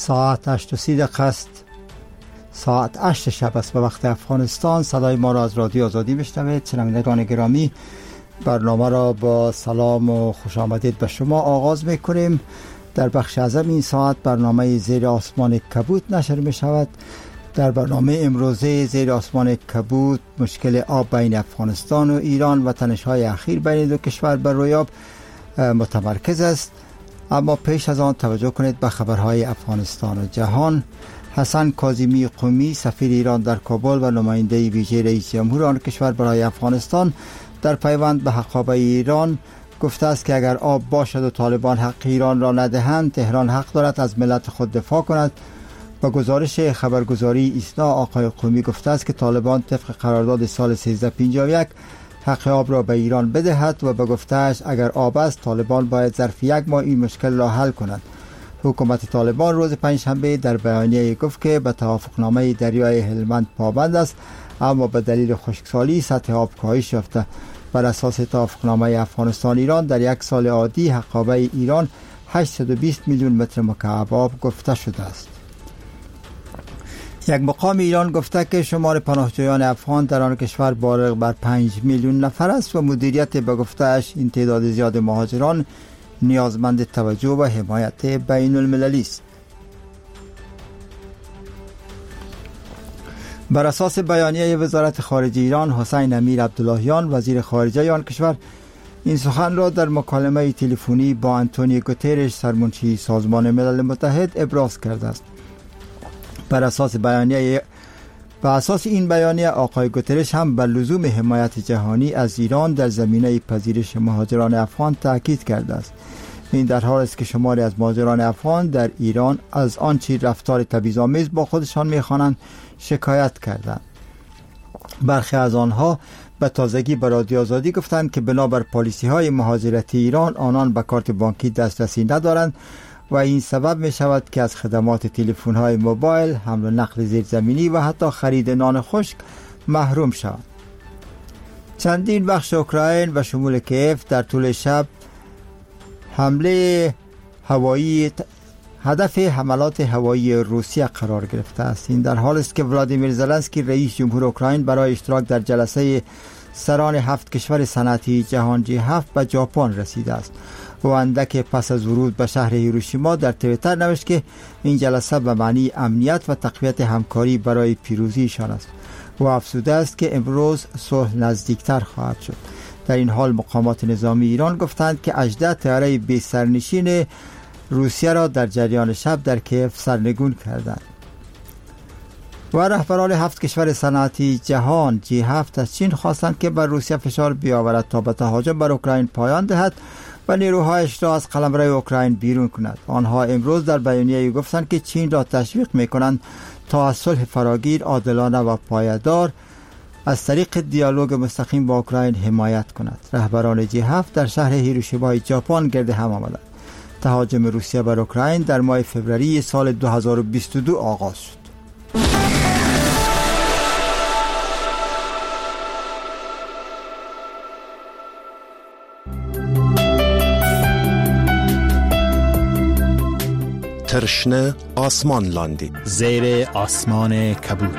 ساعت 8:30 است. ساعت 8 شب است به وقت افغانستان. صدای ما را از رادیو آزادی میشنوید. شنوندگان گرامی، برنامه را با سلام و خوش آمدید به شما آغاز میکنیم. در بخش اعظم این ساعت برنامه زیر آسمان کبود نشر می شود. در برنامه امروزه زیر آسمان کبود مشکل آب بین افغانستان و ایران و تنش‌های اخیر بین دو کشور بر روی آب متمرکز است. اما پیش از آن توجه کنید به خبرهای افغانستان و جهان. حسن کاظمی قمی سفیر ایران در کابل و نماینده ویژه رئیس جمهور آن کشور برای افغانستان در پیوند به حقابه ایران گفته است که اگر آب باشد و طالبان حق ایران را ندهند، تهران حق دارد از ملت خود دفاع کند. با گزارش خبرگزاری ایسنا آقای قمی گفته است که طالبان طبق قرارداد سال 1351 حق آب را به ایران بدهد و به گفته‌اش اگر آب است طالبان باید ظرف 1 ماه این مشکل را حل کند. حکومت طالبان روز پنجشنبه در بیانیه گفت که به توافقنامه دریای هلمند پابند است، اما به دلیل خشکسالی سطح آب کاهش یافته. بر اساس توافقنامه افغانستان ایران در یک سال عادی حقابه ایران 820 میلیون متر مکعب آب گفته شده است. یک مقام ایران گفته که شمار پناهجویان افغان در آن کشور بالغ بر 5 میلیون نفر است و مدیریت به گفته‌اش این تعداد زیاد مهاجران نیازمند توجه و حمایت بین المللی است. بر اساس بیانیه وزارت خارجه ایران، حسین امیر عبداللهیان وزیر خارجه آن کشور این سخن را در مکالمه تلفنی با آنتونیو گوترش سرمنشی سازمان ملل متحد ابراز کرده است. بر اساس این بیانیه آقای گوترش هم بر لزوم حمایت جهانی از ایران در زمینه پذیرش مهاجران افغان تاکید کرده است. این در حالی است که شماری از مهاجران افغان در ایران از آنچه رفتار تبعیض‌آمیز با خودشان می‌خوانند شکایت کردند. برخی از آنها به تازگی به رادیو آزادی گفتند که بنابر پالیسی‌های مهاجرتی ایران آنان به کارت بانکی دسترسی ندارند و این سبب می شود که از خدمات تلفن‌های موبایل، حمل و نقل زیرزمینی و حتی خرید نان خشک محروم شوند. چندین بخش اوکراین و شمول کیف در طول شب حمله هوایی هدف حملات هوایی روسیه قرار گرفته است. این در حالی است که ولادیمیر زلنسکی رئیس جمهور اوکراین برای اشتراک در جلسه سران 7 کشور صنعتی جهان G7 به ژاپن رسیده است. و اندک پس از ورود به شهر هیروشیما در توییتر نوشت که این جلسه به معنی امنیت و تقویت همکاری برای پیروزیشان است و افزوده است که امروز صلح نزدیکتر خواهد شد. در این حال مقامات نظامی ایران گفتند که 18 طیاره بی سرنشین روسیه را در جریان شب در کیف سرنگون کردند. و رهبران 7 کشور صنعتی جهان G7 از چین خواستند که بر روسیه فشار بیاورد تا به تهاجم بر اوکراین پایان دهد و نیروهایش را از قلمرو اوکراین بیرون کند. آنها امروز در بیانیه گفتند که چین را تشویق می‌کنند تا از صلح فراگیر، عادلانه و پایدار از طریق دیالوگ مستقیم با اوکراین حمایت کند. رهبران G7 در شهر هیروشیما ژاپن گرد هم آمدند. تهاجم روسیه بر اوکراین در ماه فوریه سال 2022 آغاز شد. ترشنه آسمان لاندی زیر آسمان کبود.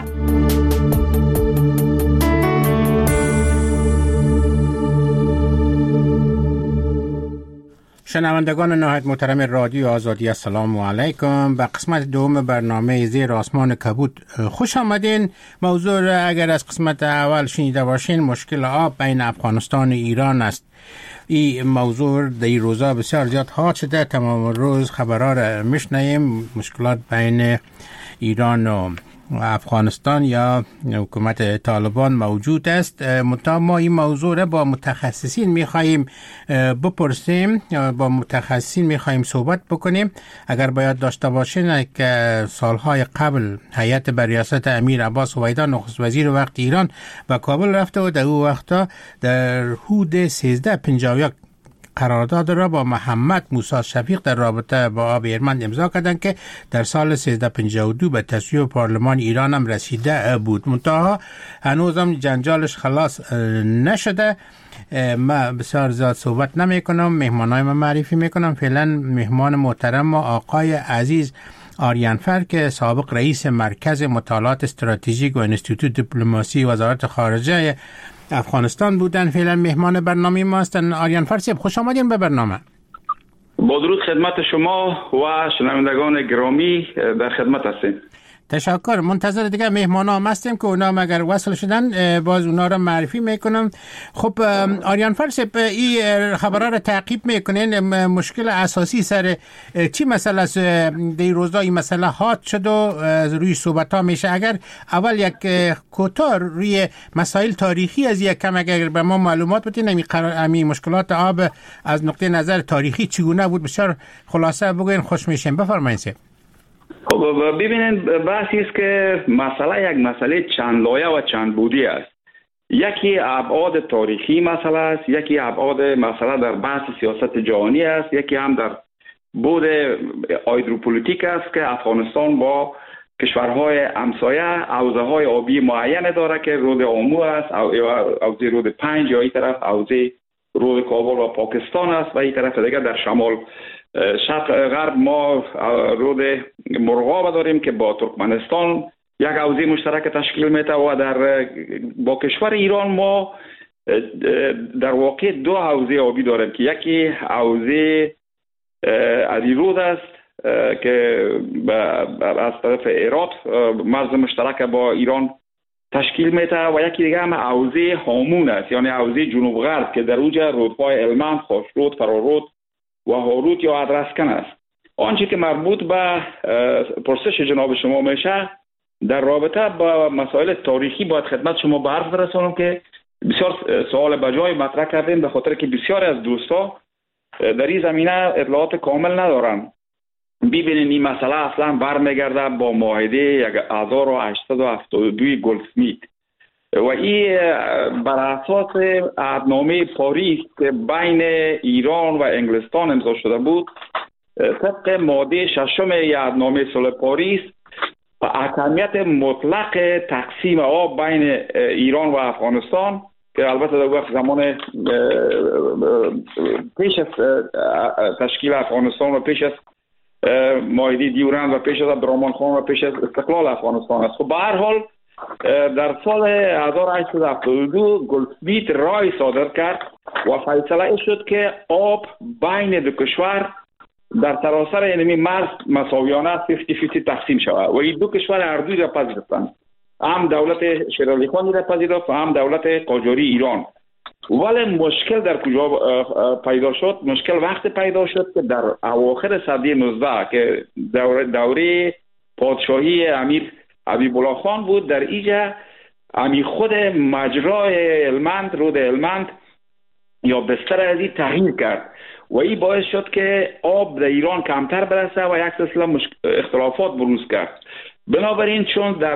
شنوندگان نهایت محترم رادیو آزادی، السلام علیکم. به قسمت دوم برنامه زیر آسمان کبود خوش آمدین. موضوع اگر از قسمت اول شنیده باشین مشکل آب بین افغانستان و ایران است. این موضوع در این روزا بسیار زیاد ها شده. تمام روز خبرها را میشنویم. مشکلات بین ایران و افغانستان یا حکومت طالبان موجود است. ما این موضوع را با متخصصین میخواییم بپرسیم، با متخصصین میخواییم صحبت بکنیم. اگر باید داشته باشین که سالهای قبل هیئت بر ریاست امیر عباس هویدا نخست وزیر وقت ایران به کابل رفته و در او وقتا در حدود 1351 قرارداد را با محمد موسی شفیق در رابطه با آب هلمند امضا کردند که در سال 1352 به تصویب پارلمان ایران هم رسیده بود. منتها هنوزم جنجالش خلاص نشده. ما بسیار زیاد صحبت نمی کنم، مهمانای ما معرفی می کنم. فعلا مهمان محترم ما آقای عزیز آریانفر که سابق رئیس مرکز مطالعات استراتژیک و انستیتوت دیپلماسی وزارت خارجه افغانستان بودن، فعلا مهمان برنامه ما هستند. آریانفر صاحب خوش آمدین به برنامه. با درود خدمت شما و شنوندگان گرامی، در خدمت هستیم. تشکر. منتظر دیگه مهمان هم هستیم که اونا اگر وصل شدن باز اونا را معرفی میکنم. خب آریانفر صاحب، این خبرها را تعقیب میکنین، مشکل اساسی سر چی مسئله است؟ در روزا این مسئله حاد شد و روی صحبت ها میشه. اگر اول یک کوتاه روی مسائل تاریخی از یک کم اگر به ما معلومات بدین، امی مشکلات آب از نقطه نظر تاریخی چگونه بود بسیار خلاصه بگوین، خوش میشیم. بفرمایید. خب ببینید، بحثی است که مسئله یک مسئله چند لایه و چند بودی است. یکی ابعاد تاریخی مسئله است، یکی ابعاد مسئله در بحث سیاست جهانی است، یکی هم در بود هیدروپولیتیک است که افغانستان با کشورهای همسایه حوزه های آبی معین داره که رود آمو است، حوزه رود 5 یا این طرف حوزه رود کابل و پاکستان است و این طرف دیگه در شمال شرق غرب ما رود مرغاب داریم که با ترکمنستان یک حوزه مشترک تشکیل میده و با کشور ایران ما در واقع دو حوزه آبی داریم که یکی حوزه علی رود است که از طرف عراق مرز مشترک با ایران تشکیل میده و یکی دیگه هم حوزه هامون است، یعنی حوزه جنوب غرب که در اوج رودهای هلمند، خاشرود، فرارود و هاروت یا ادرسکن است. آنچه که مربوط به پرسش جناب شما میشه در رابطه با مسائل تاریخی باید خدمت شما به عرض برسانم که بسیار سوال بجای مطرح کردیم، به خاطر که بسیاری از دوستا در این زمینه اطلاعات کامل ندارن. ببینید این مسئله اصلا برمیگرده با معاهده 1872 گلدسمیت و این بر اساس عهدنامه پاریس که بین ایران و انگلستان امضا شده بود، طبق ماده 6 عهدنامه صلح پاریس و اهمیت مطلق تقسیم آب بین ایران و افغانستان که البته در وقت زمان پیش از تشکیل افغانستان و پیش از معاهده دیورند و پیش از عبدالرحمن خان و پیش از استقلال افغانستان است. خب به هر حال در سال 1872 گلدسمیت رای صادر کرد و فیصله شد که آب بین دو کشور در سراسر اینمی مرز مساویانه 50-50 تقسیم شود و این دو کشور هر دوی را پذیرفتند، هم دولت شیرعلی خانی را پذیرفت و هم دولت قاجاری ایران. ولی مشکل در کجا پیدا شد؟ مشکل وقت پیدا شد که در اواخر سده 19 که دوره پادشاهی امیر حبیب‌الله خان بود، در اینجا خود مجرای هلمند، رود هلمند یا بستر از این تغییر کرد و این باعث شد که آب در ایران کمتر برسه و یک سلسله اختلافات بروز کرد. بنابراین چون در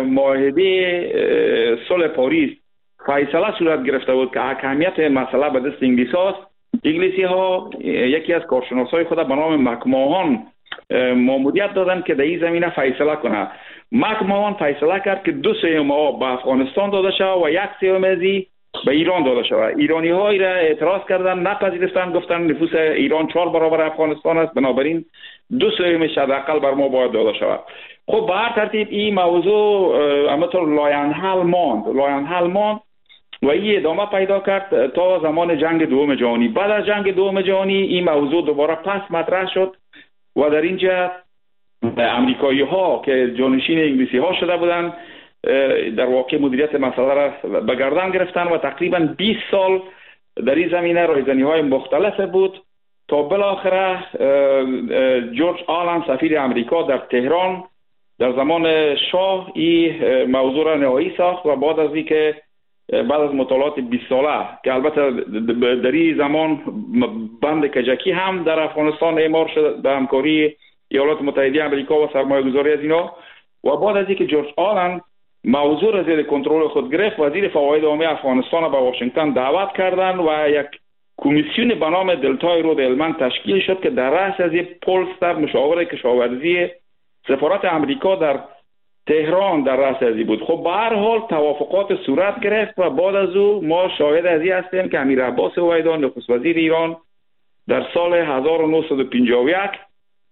معاهده صلح پاریس فیصله صورت گرفته بود که اهمیت مسئله به دست انگلیسی ها یکی از کارشناسای خود به نام مکماهان ماموریت دادن که در این زمینه فیصله کنه. مکماهان فیصله کرد که 2/3 آب به افغانستان داده شود و 1/3 از به ایران داده شود. ایرانی ها را اعتراض کردن، نپذیرفتن، گفتن نفوس ایران 4 برابر افغانستان است، بنابراین 2/3 حداقل بر ما باید داده شود. خب به هر ترتیب این موضوع همونطور لاینحل ماند و این ادامه پیدا کرد تا زمان جنگ دوم جهانی. بعد از جنگ دوم جهانی این موضوع دوباره پس مطرح شد و در اینجا امریکایی ها که جانشین انگلیسی ها شده بودند در واقع مدیریت مسئله را به گردن گرفتن و تقریبا 20 سال در این زمینه رایزنی های مختلف بود تا بالاخره جورج آلن سفیر امریکا در تهران در زمان شاه این موضوع را نهایی ساخت و بعد از اینکه بعد از مطالعات 20 ساله که البته در این زمان بند کجکی هم در افغانستان اعمار شد به همکاری ایالات متحده امریکا و سرمایه گذاری از اینا و بعد از اینکه جورج آلن موضوع را زیر کنترل خود گرفت، وزیر فواید عامه افغانستان را به واشنگتن دعوت کردند و یک کمیسیون به نام دلتای رود هلمند تشکیل شد که در رأس از یک پولستر مشاور کشاورزی سفارت امریکا در تهران در رأس از بود. خب به هر حال توافقات صورت گرفت و بعد از او ما شاهد از این هستیم که امیر عباس اویدان نخست وزیر ایران در سال 1951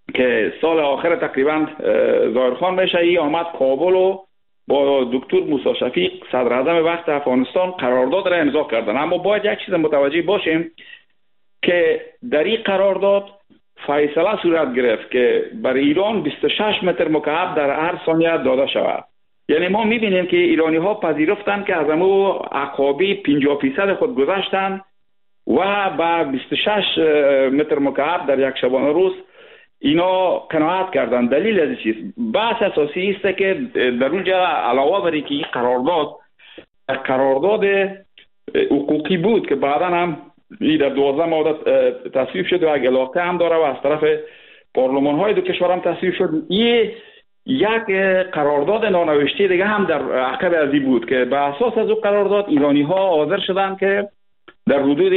که سال آخر تقریبا ظاهر خان میشه، ای آمد کابل و با دکتر موسی شفیق صدر اعظم وقت افغانستان قرارداد را امضا کردن. اما باید یک چیز متوجه باشیم که در این قرارداد فیصله صورت گرفت که بر ایران 26 متر مکعب در هر ثانیه داده شود. یعنی ما میبینیم که ایرانی ها پذیرفتن که از امو عقابی 50% خود گذاشتن و با 26 متر مکعب در یک شبانه روز اینا قناعت کردن. دلیل از چیز بحث اساسی است که در اونجا علاوه بر اینکه این قرارداد حقوقی بود که بعدا هم در 12 ماده تصویب شد و علاقه هم داره و از طرف پارلمان های دو کشور هم تصویب شد، یک قرارداد نانوشته دیگه هم در عقب ازی بود که به اساس از اون قرارداد ایرانی ها حاضر شدن که در حدود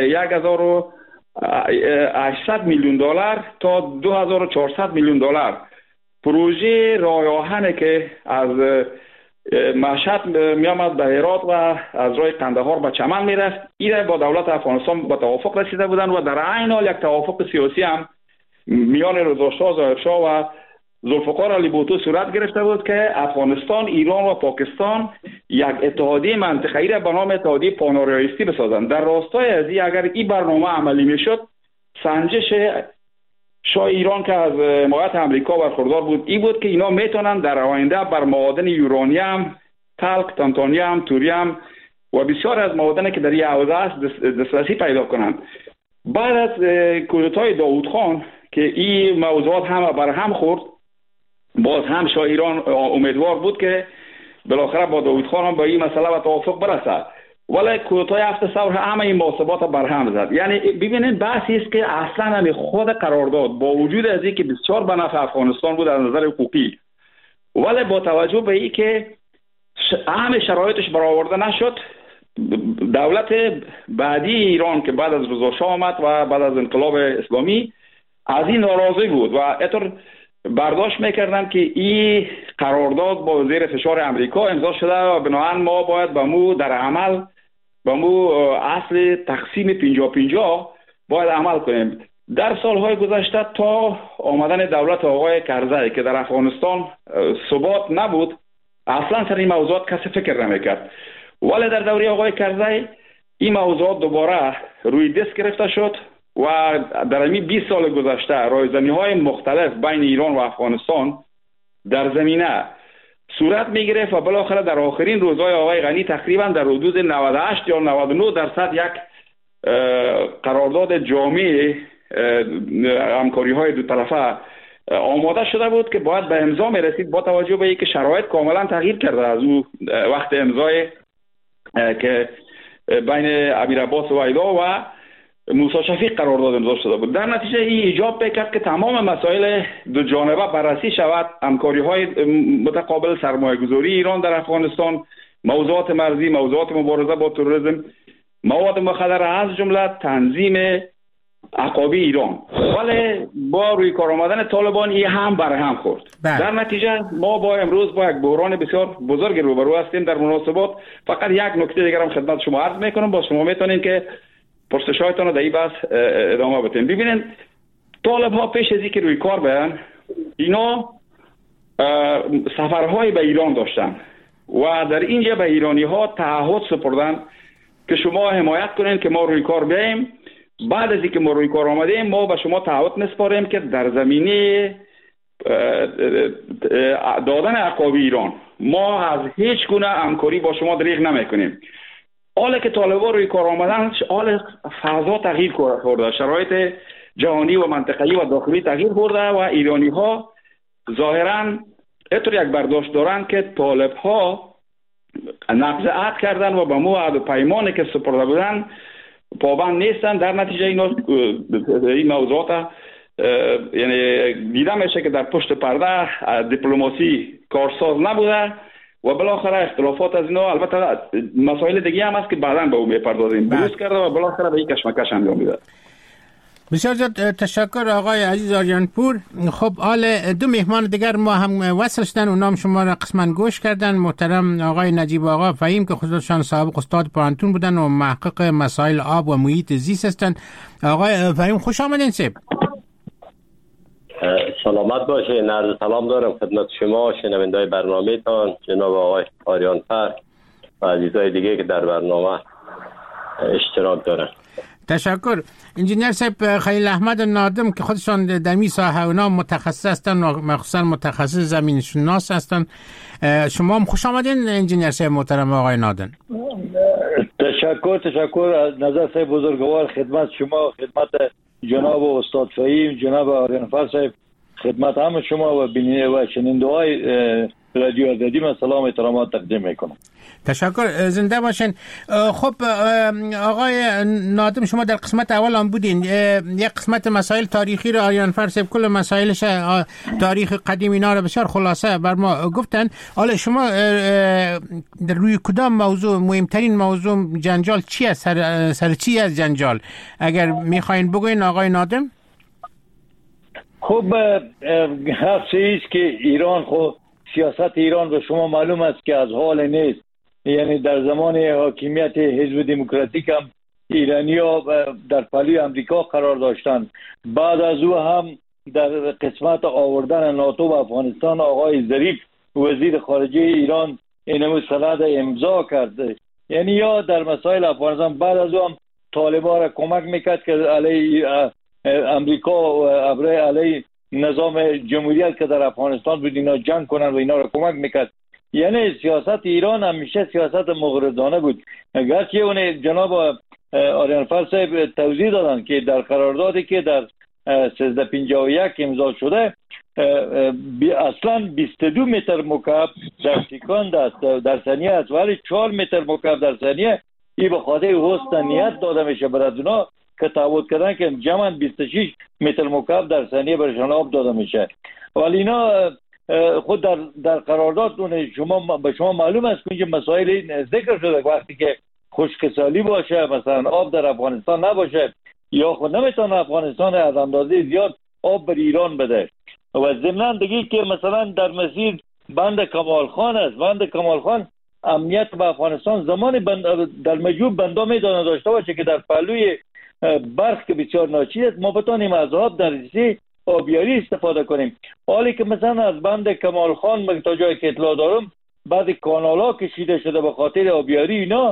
1800 میلیون دلار تا 2400 میلیون دلار پروژه راه آهن که از مشهد می آمد به هرات و از راه قندهار به چمن می رفت، این با دولت افغانستان به توافق رسیده بودند و در عین حال یک توافق سیاسی هم میان رضا شاه ظاهرشاه و ذوالفقار علی بوتو صورت گرفته بود که افغانستان، ایران و پاکستان یک اتحادیه منطقه‌ای را به نام اتحادیه پانآریاییستی بسازند. در راستای از این اگر این برنامه عملی میشد، سنجش شاه ایران که از حمایت امریکا برخوردار بود این بود که اینا میتونن در آینده بر معادن یورانیم، تالک، تانتانیم، توریم و بسیار از معادنی که در این حوزه است دسترسی پیدا کنند. بعد از کودتای داوود خان که این موضوعات همه بر هم خورد، باز هم شاه ایران امیدوار بود که بالاخره با داوود خان هم با این مسئله به توافق برسد، ولی کودتای 7 سال همه این محاسبات بر هم زد. یعنی ببینید بحثی است که اصلا هم خود قرارداد با وجود از اینکه بسیار به نفع افغانستان بود از نظر حقوقی، ولی با توجه به این که همه شرایطش برآورده نشد، دولت بعدی ایران که بعد از رضا شاه آمد و بعد از انقلاب اسلامی از این ناراضی بود و اینطور برداشت میکردن که این قرارداد با زیر فشار امریکا امضا شده و بنابراین ما باید به مو در عمل به مو اصل تقسیم 50-50 باید عمل کنیم. در سالهای گذشته تا آمدن دولت آقای کرزی که در افغانستان ثبات نبود، اصلا سر این موضوعات کسی فکر نمیکرد، ولی در دوره آقای کرزی این موضوعات دوباره روی دست گرفته شد و در همین 20 سال گذشته رایزنی‌های مختلف بین ایران و افغانستان در زمینه صورت می‌گرفت و بالاخره در آخرین روزهای آقای غنی تقریبا در حدود 98 یا 99% یک قرارداد جامع همکاری‌های دو طرفه آماده شده بود که باید به امضا می‌رسید، با توجه به اینکه شرایط کاملا تغییر کرده از او وقت امضای که بین امیر عباس ویدا و موسی شفیق قرارداد امضا شده بود. در نتیجه این ایجاب بکرد که تمام مسائل دو جانبه بررسی شود، همکاری‌های متقابل، سرمایه‌گذاری ایران در افغانستان، موضوعات مرزی، موضوعات مبارزه با تروریسم، مواد مخدر از جمله تنظیم عقابی ایران. ولی با روی کار آمدن طالبان این هم بر هم خورد. در نتیجه ما با امروز با یک بحران بسیار بزرگ روبرو هستیم در مناسبات. فقط یک نکته دیگر هم خدمت شما عرض میکنم، با شما میتونین که پرسش‌هایتان رو در این بحث ادامه بدین. ببینید طالب ها پیش از اینکه روی کار بیان، اینا سفرهای به ایران داشتن و در اینجا به ایرانی ها تعهد سپردن که شما حمایت کنین که ما روی کار بیاییم. بعد از اینکه ما روی کار آمدیم ما به شما تعهد میسپاریم که در زمینه دادن عقابی ایران ما از هیچ گونه همکاری با شما دریغ نمیکنیم. حالا که طالبان روی کار آمدن، حال فضا تغییر خورده، شرایط جهانی و منطقه‌ای و داخلی تغییر خورده و ایرانی ها ظاهراً اینطور یک برداشت دارن که طالب ها نقض عهد کردن و به مو عهد و پیمانی که سپرده بودن پابند نیستن. در نتیجه این موضوعات یعنی دیده میشه که در پشت پرده دیپلماسی کارساز نبوده و بالاخره اختلافات از اینا، البته مسائل دیگه هم هست که بعداً به اون میپردازیم، بروز کرده و بالاخره به این کشمکش انجام میده. بسیار زیاد تشکر آقای عزیز آریانپور. خب حال دو مهمان دیگر ما هم وصل شدن، اونام شما را قسماً گوش کردن. محترم آقای نجیب آقا فهیم که خودشان سابق استاد پانتون بودن و محقق مسائل آب و محیط زیست هستند. آقای فهیم خوش آمدین. سلامت باشه. عرض سلام دارم خدمت شما شنونده‌های برنامه تان، جناب آقای آریان فر و عزیزای دیگه که در برنامه اشتراک دارن. تشکر. انجینیر صاحب خلیل احمد نادم که خودشان در می ساحه اونا متخصص هستن و مخصوصا متخصص زمین شناس هستن. شما هم خوش آمدین انجینیر صاحب محترم آقای نادم. تشکر از نظر صاحب بزرگوار، خدمت شما، خدمت جناب استاد فهیم، جناب آریان فر صاحب، خدمت همه شما و شنونده‌های رادیو آزادی من سلام و احترامات تقدیم میکنم. تشکر، زنده باشین. خب آقای نادم، شما در قسمت اول هم بودین، یک قسمت مسائل تاریخی رو آریان فر صاحب کل مسائلش تاریخ قدیم اینا رو بسیار خلاصه بر ما گفتن. حالا شما در روی کدام موضوع مهمترین موضوع جنجال چی است؟ سر چی از جنجال اگر میخواین بگوین آقای نادم؟ خب حرف است که ایران، خب سیاست ایران به شما معلوم است که از حال نیست. یعنی در زمان حاکمیت حزب دموکراتیک هم ایرانی‌ها در پهلوی امریکا قرار داشتند. بعد از او هم در قسمت آوردن ناتو و افغانستان آقای ظریف وزیر خارجه ایران این سند امضا کرد. یعنی یا در مسائل افغانستان بعد از او هم طالبان را کمک میکرد که علیه امریکا و علیه نظام جمهوریت که در افغانستان بود اینا جنگ کنن و اینا را کمک میکرد. یعنی سیاست ایران همیشه سیاست مغرضانه بود. گرچه اون جناب آریان فر صاحب توضیح دادن که در قراردادی که در 1351 امضا شده اصلا 22 متر مکعب در سکند است، در ثانیه است، ولی 4 متر مکعب در ثانیه این به خاطر حسنیت داده میشه برای اونا که تعهد کردن که جمعاً 26 متر مکعب در ثانیه برشان آب داده میشه. ولی اینا خود در قرارداد به شما معلوم است که مسائل ذکر شده وقتی که خشکسالی باشه، مثلا آب در افغانستان نباشه یا خود نمیتونه افغانستان از اندازه زیاد آب بر ایران بده. و ضمن دیگه که مثلا در مسیر بند کمال خان است، بند کمال خان امنیت به افغانستان زمان در مجوب بندا میدانه داشته باشه که در پهلوی برخ که بسیار ناچیز است ما بتانیم از آب در رسیده آبیاری استفاده کنیم. حالی که مثلا از بند کمال خان من تا جایی که اطلاع دارم بعد کانال ها کشیده شده به خاطر آبیاری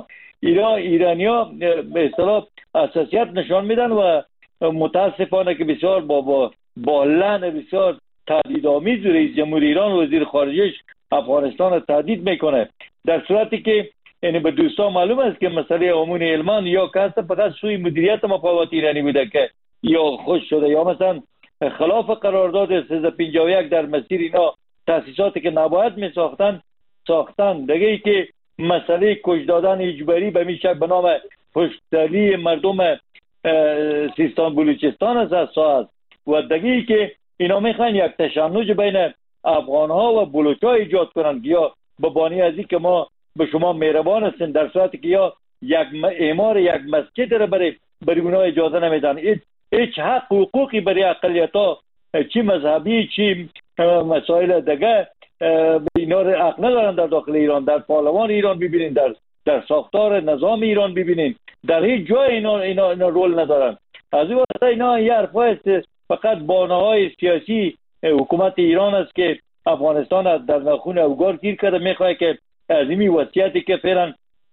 ایرانیا به اصطلاح حساسیت نشان میدن و متاسفانه که بسیار با لعن بسیار تهدیدآمیز رئیس جمهور ایران و وزیر خارجه‌اش افغانستان را تهدید میکنه. در صورتی که یعنی به دوستان معلوم است که مسئله امون علمان یا که فقط سوی مدیریت مفاوضات ایرانی بوده که یا خوش شده یا مثلا خلاف قرارداد 1351 در مسیر اینا تاسیساتی که نباید می ساختن دیگه ای که مسئله کش دادن اجباری به میشه به نام پشتری مردم سیستان بلوچستان است و دیگه ای که اینا میخوان یک تشنج بین افغان ها و بلوچ ها ایجاد کنن یا به بانی از این که ما به شما مهربان هستیم در صورتی که یا یک اعمار یک مسجد را برای اونها اجازه نمیدن. هیچ حق حقوقی برای اقلیت‌ها چی مذهبی چی مسائل دیگه اینا را حق ندارن در داخل ایران. در پارلمان ایران ببینین، در ساختار نظام ایران ببینین، در هیچ جای اینا رول ندارن. از این واسه اینا یه حرفا است، فقط بانه‌های سیاسی حکومت ایران است که افغانستان در نخون اوگار گیر کرده. میخواه که از این وضعیتی که فعلا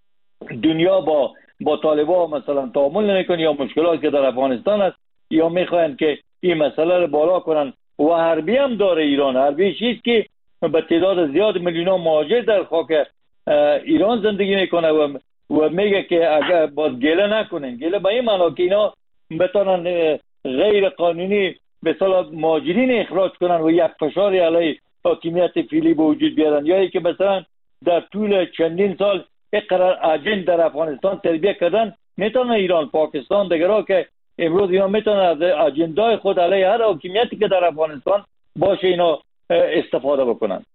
دنیا با طالبان مثلا تعامل نمیکنه یا مشکلاتی که در افغانستان است یا میخواین که این مسئله رو بالا کنن. و حربی هم داره ایران، حربی چیست که به تعداد زیاد میلیون مهاجر در خاک ایران زندگی میکنه و میگه که اگر باید گله نکنین، گله به این معنی که اینا بتونن غیر قانونی به اصطلاح مهاجرین اخراج کنن و یک فشار علیه حاکمیت فعلی به وجود بیارن، یا که مثلا در طول چندین سال اقرار اجند در افغانستان تربیت کردن میتونه ایران، پاکستان دیگرها که امروز اینا میتونه از اجندای خود علیه هر حاکمیتی که در افغانستان باشه اینا استفاده بکنن.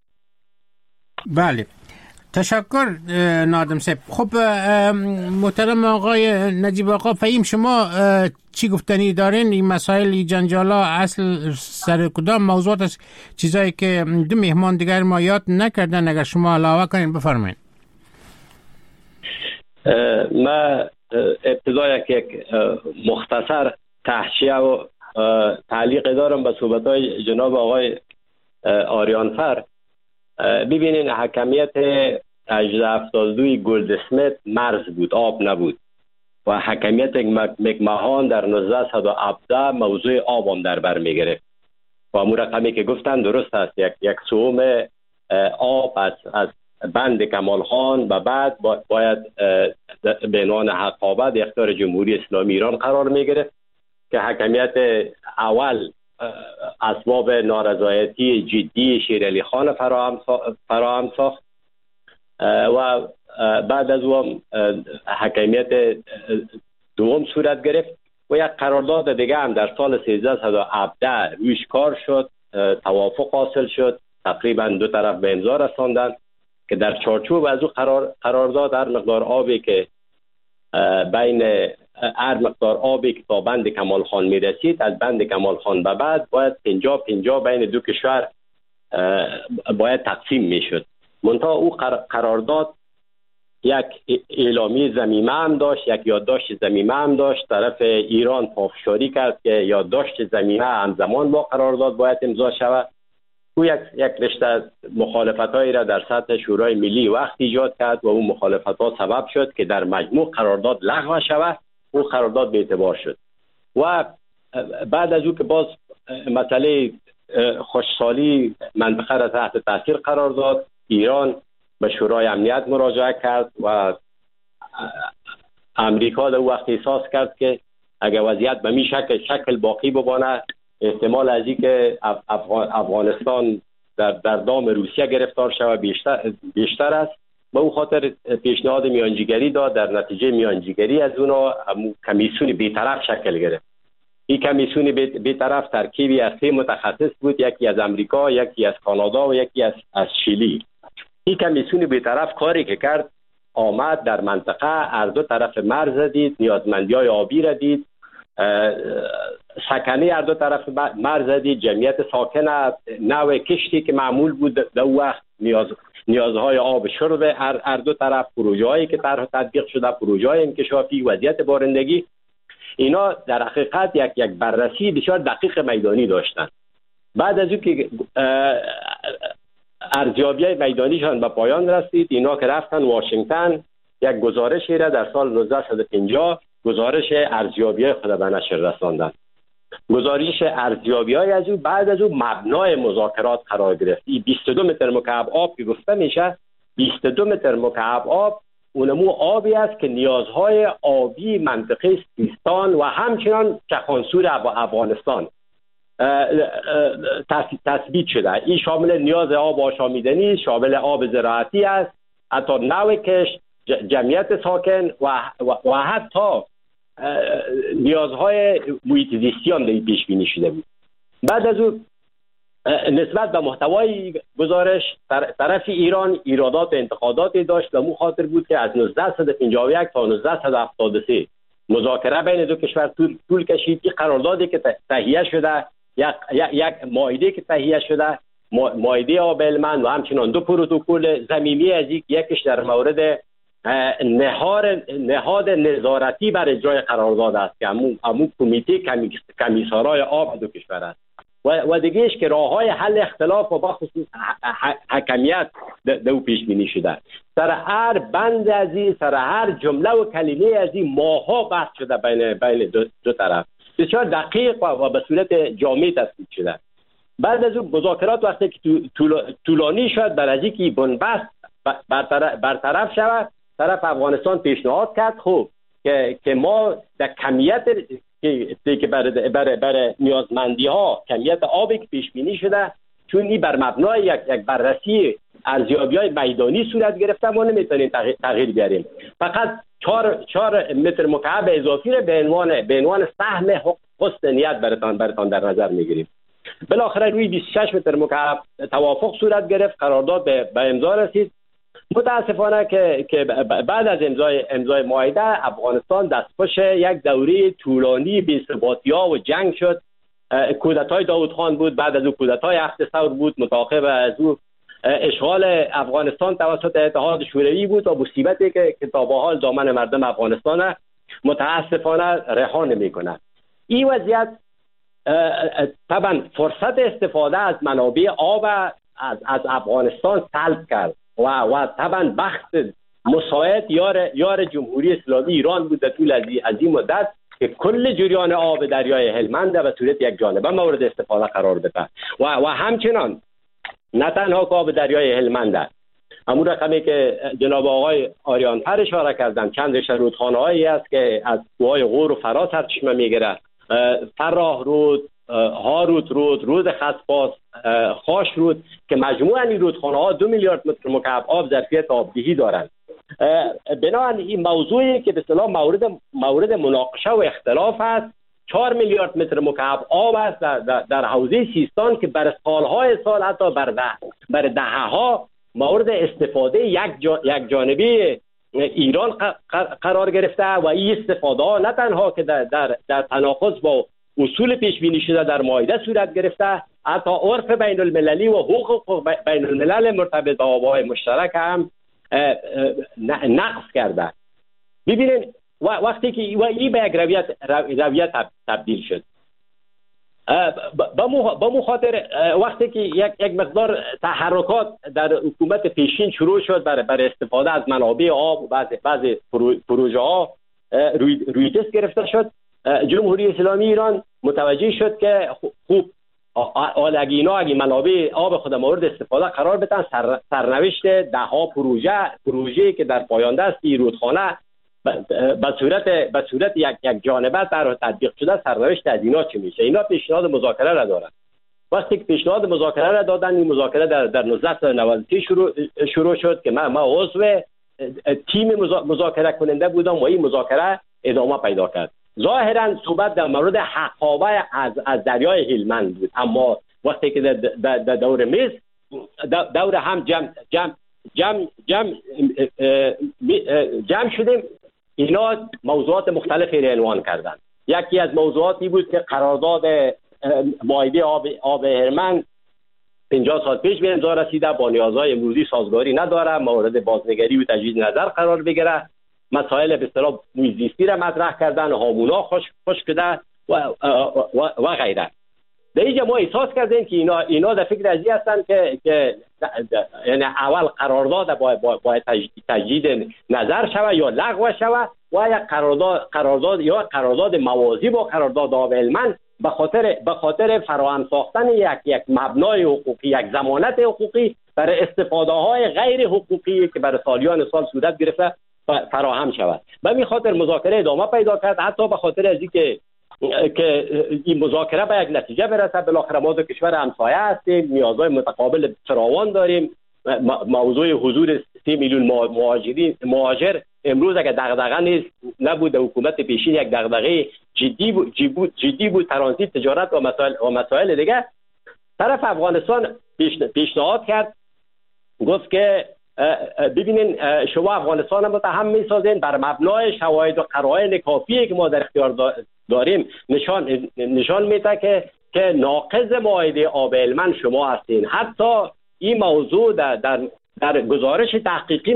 بله، تشکر نادم صاحب. خب محترم آقای نجیب آقا فهیم، شما چی گفتنی دارین؟ این مسائل جنجالا اصل سر کدام موضوعات است؟ چیزایی که دو مهمان دیگر ما یاد نکردن اگر شما علاوه کنین بفرمایید. ما ابتدا یک مختصر تحشیه و تعلیق دارم به صحبت‌های جناب آقای آریانفر. ببینین حکمیت 1872 گلدسمیت مرز بود، آب نبود، و حکمیت مکمهان در 1917 موضوع آب هم در بر میگرفت و امون رقمی که گفتن درست است. یک سوم آب از بند کمال خان و بعد باید به عنوان حقابه در اختیار جمهوری اسلامی ایران قرار میگرفت که حکمیت اول اسباب نارضایتی جدی شیرعلی خان فراهم ساخت و بعد از اون حکمیت دوم صورت گرفت و یک قرارداد دیگه هم در سال 1317 رویش کار شد، توافق حاصل شد، تقریبا دو طرف به امضا رساندند که در چارچوب از او قرارداد هر مقدار آبی که تا بند کمال خان می رسید، از بند کمال خان به بعد باید 50-50 بین دو کشور باید تقسیم می شد. منتها او قرارداد یک اعلامیه ضمیمه هم داشت، یک یادداشت ضمیمه هم داشت. طرف ایران پافشاری کرد که یادداشت ضمیمه همزمان با قرارداد باید امضا شود. او یک رشته مخالفت‌هایی را در سطح شورای ملی وقت ایجاد کرد و اون مخالفت‌ها سبب شد که در مجموع قرارداد لغو شود. اون قرارداد به اعتبار شد و بعد از او که باز مسئله خوشسالی منطقه را تحت تاثیر قرار داد، ایران به شورای امنیت مراجعه کرد و امریکا در وقت احساس کرد که اگر وضعیت به می شکل باقی بمانه، احتمال از اینکه افغانستان در دام روسیه گرفتار شود بیشتر است. به اون خاطر پیشنهاد میانجیگری داد. در نتیجه میانجیگری از اونا کمیسیون بی‌طرف شکل گرفت. این کمیسیون بی‌طرف ترکیبی از 3 متخصص بود، یکی از امریکا، یکی از کانادا و یکی از شیلی. این کمیسیون بی‌طرف کاری که کرد، آمد در منطقه هر دو طرف مرز دید، نیازمندی‌های آبی را دید، سکنه هر دو طرف مرز دید، جمعیت ساکن، نوع کشتی که معمول بود در وقت، نیازهای آب شرب هر دو طرف، پروژه‌هایی که طرح تطبیق شده، پروژه‌های انکشافی، وضعیت بارندگی، اینا در حقیقت یک بررسی بسیار دقیق میدانی داشتند. بعد از اون که ارزیابی میدانیشان به پایان رسید، اینا که رفتن واشنگتن یک گزارشی را در سال 1950 گزارش ارزیابی خود به نشر رساندند. گزارش ارزیابی‌های از او بعد از او مبنای مذاکرات قرار گرفت. این 22 متر مکعب آب که گفته میشه، 22 متر مکعب آب اونمو آبی است که نیازهای آبی منطقه سیستان و همچنان چخانسور افغانستان تثبیت شده. این شامل نیاز آب آشامیدنی، شامل آب زراعتی است، حتی نوع کشت، جمعیت ساکن و حتی نیازهای محیط زیستی هم پیش بینی شده بود. بعد از او نسبت به محتوای گزارش طرف ایران ایرادات و انتقاداتی داشت و مو خاطر بود که از 1951 تا 1973 مذاکره بین دو کشور طول کشید. این قراردادی که تهیه شده، یک معاهده که تهیه شده، معاهده آب هلمند و همچنان دو پروتکل ضمیمی از یکیش در مورد نهاد نظارتی بر اجرای قرارداد است که همون کمیته کمیسارای آب دو کشور است و دیگهش که راه‌های حل اختلاف و بخصوص حکمیت دو پیش بینی شده. سر هر بند از این، سر هر جمله و کلمه از این ماها بحث شده بین دو طرف، بسیار دقیق و به صورت جامع تصویب شده. بعد از اون مذاکرات وقتی که طولانی شد، در از اینکه بنبست برطرف شود، طرف افغانستان پیشنهاد کرد که ما در کمیت که برای نیازمندی ها، کمیت آبی که پیش بینی شده، چون این بر مبنای یک بررسی ارزیابی‌های میدانی صورت گرفته، ما نمیتونیم تغییر بیاریم. فقط 4 متر مکعب اضافی را به عنوان سهم حسن نیت برتان در نظر میگیریم. بالاخره روی 26 متر مکعب توافق صورت گرفت، قرارداد به امضا رسید. متاسفانه که بعد از امضای معاهده افغانستان دستخوش یک دوره طولانی بی‌ثباتی‌ها و جنگ شد. کودتای داود خان بود، بعد از او کودتای هفت ثور بود، متعاقب از او اشغال افغانستان توسط اتحاد شوروی بود و مصیبتی که تا به حال دامن مردم افغانستان متاسفانه رها نمی‌کند. این وضعیت طبعا فرصت استفاده از منابع آب از افغانستان سلب کرد و طبعا بخت مساعد یار جمهوری اسلامی ایران بود در طول از این مدت که کل جریان آب دریای هلمند به صورت یک جانبه مورد استفاده قرار بده و همچنان نه تنها که آب دریای هلمند، همون رقمی که جناب آقای آریانفر اشاره کردن، چند رشته رودخانه‌هایی است که از کوههای غور و فرا سرچشمه میگیره، فراه رود، هاروت رود خسپاس، خاش رود، که مجموعاً این رودخانه‌ها 2 میلیارد متر مکعب آب ظرفیت آبدهی دارند. بنابراین این موضوعی که به اصطلاح مورد مناقشه و اختلاف است، 4 میلیارد متر مکعب آب است در حوزه سیستان که بر سالهای سال، حتی بر دهه‌ها مورد استفاده یک جانبی ایران قرار گرفته و این استفاده ها نه تنها که در تناقض با اصول پیش بینی شده در مائده صورت گرفته، حتی عرف بین المللی و حقوق بین الملل مرتبط با آبهای مشترک هم نقض کرده. ببینید وقتی که این به یک رویت تبدیل شد، با مخاطر وقتی که یک مقدار تحرکات در حکومت پیشین شروع شد بر استفاده از منابع آب و بعضی پروژه ها روی دست گرفته شد، جمهوری اسلامی ایران متوجه شد که خوب آلگی اینا اگه منابع آب خود مورد استفاده قرار بدن، سرنوشت ده ها پروژه که در پایان دست این رودخانه به صورت یک جانبه در تطبیق شده، سرنوشت از اینا چی میشه؟ اینا پیشنهاد مذاکره را دارن. وقتی که پیشنهاد مذاکره را دادن، این مذاکره در 1993 شروع شد که من عضو تیم مذاکره کننده بودم و این مذاکره ادامه پیدا کرد. ظاهرا صحبت در مورد حقابه از دریای هلمند بود، اما وقتی که در دور میز دور هم جمع شدیم، اینا موضوعات مختلفی را عنوان کردن. یکی از موضوعاتی بود که قرارداد مائده آب هلمند 50 سال پیش به امضا رسیده، با نیازهای امروزی سازگاری نداره، مورد بازنگری و تجدید نظر قرار بگیره، مسائل به اصطلاح محیط‌زیستی را مطرح کردن، هامونا خشک شده و غیره. در اینجا ما احساس کردیم که اینا در فکر ازی هستن که یعنی اول قرارداد باید تجدید نظر شوه یا لغو شوه و یک قرارداد موازی با قرارداد آب هلمند به خاطر فراهم ساختن یک مبنای حقوقی، یک ضمانت حقوقی برای استفاده های غیر حقوقی که برای سالیان سال صورت گرفته فراهم شود. به این خاطر مذاکره ادامه پیدا کرد، حتی به خاطر از اینکه این مذاکره به یک نتیجه برسه. بالاخره ما دو کشور همسایه هستیم، نیازهای متقابل فراوان داریم. موضوع حضور 3 میلیون مهاجر امروز اگر دغدغه نبود، حکومت پیشین یک دغدغه جدی بود ترانزیت، تجارت و مسائل دیگه. طرف افغانستان پیشنهاد کرد، گفت که ببینین شما افغانستان رو متهم میسازین بر مبنای شواهد و قرائن کافیه که ما در اختیار داریم، نشان میده که ناقض مائده آب هلمند شما هستین. حتی این موضوع در گزارش تحقیقی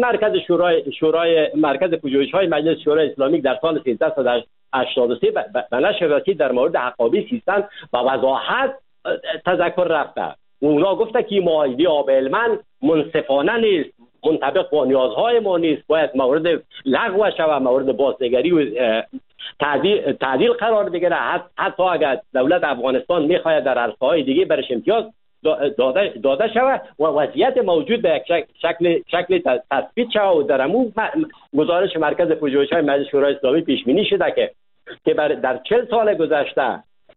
مرکز پژوهش‌های مجلس شورای اسلامی در سال 1383 به نشر رسید در مورد حقابه سیستان و وضاحت تذکر رفته. اونا گفته که مائده آب هلمند منصفانه نیست، منطبق با نیازهای ما نیست، باید مورد لغو شود، مورد بازنگری و تعدیل قرار بگیره. حتی اگر دولت افغانستان میخواهد در عرصه‌های دیگه برش امتیاز داده شود و وضعیت موجود به یک شکل تثبیت شود. و در همون گزارش مرکز پژوهش‌های مجلس شورای اسلامی پیش بینی شده که در 40 سال گذشته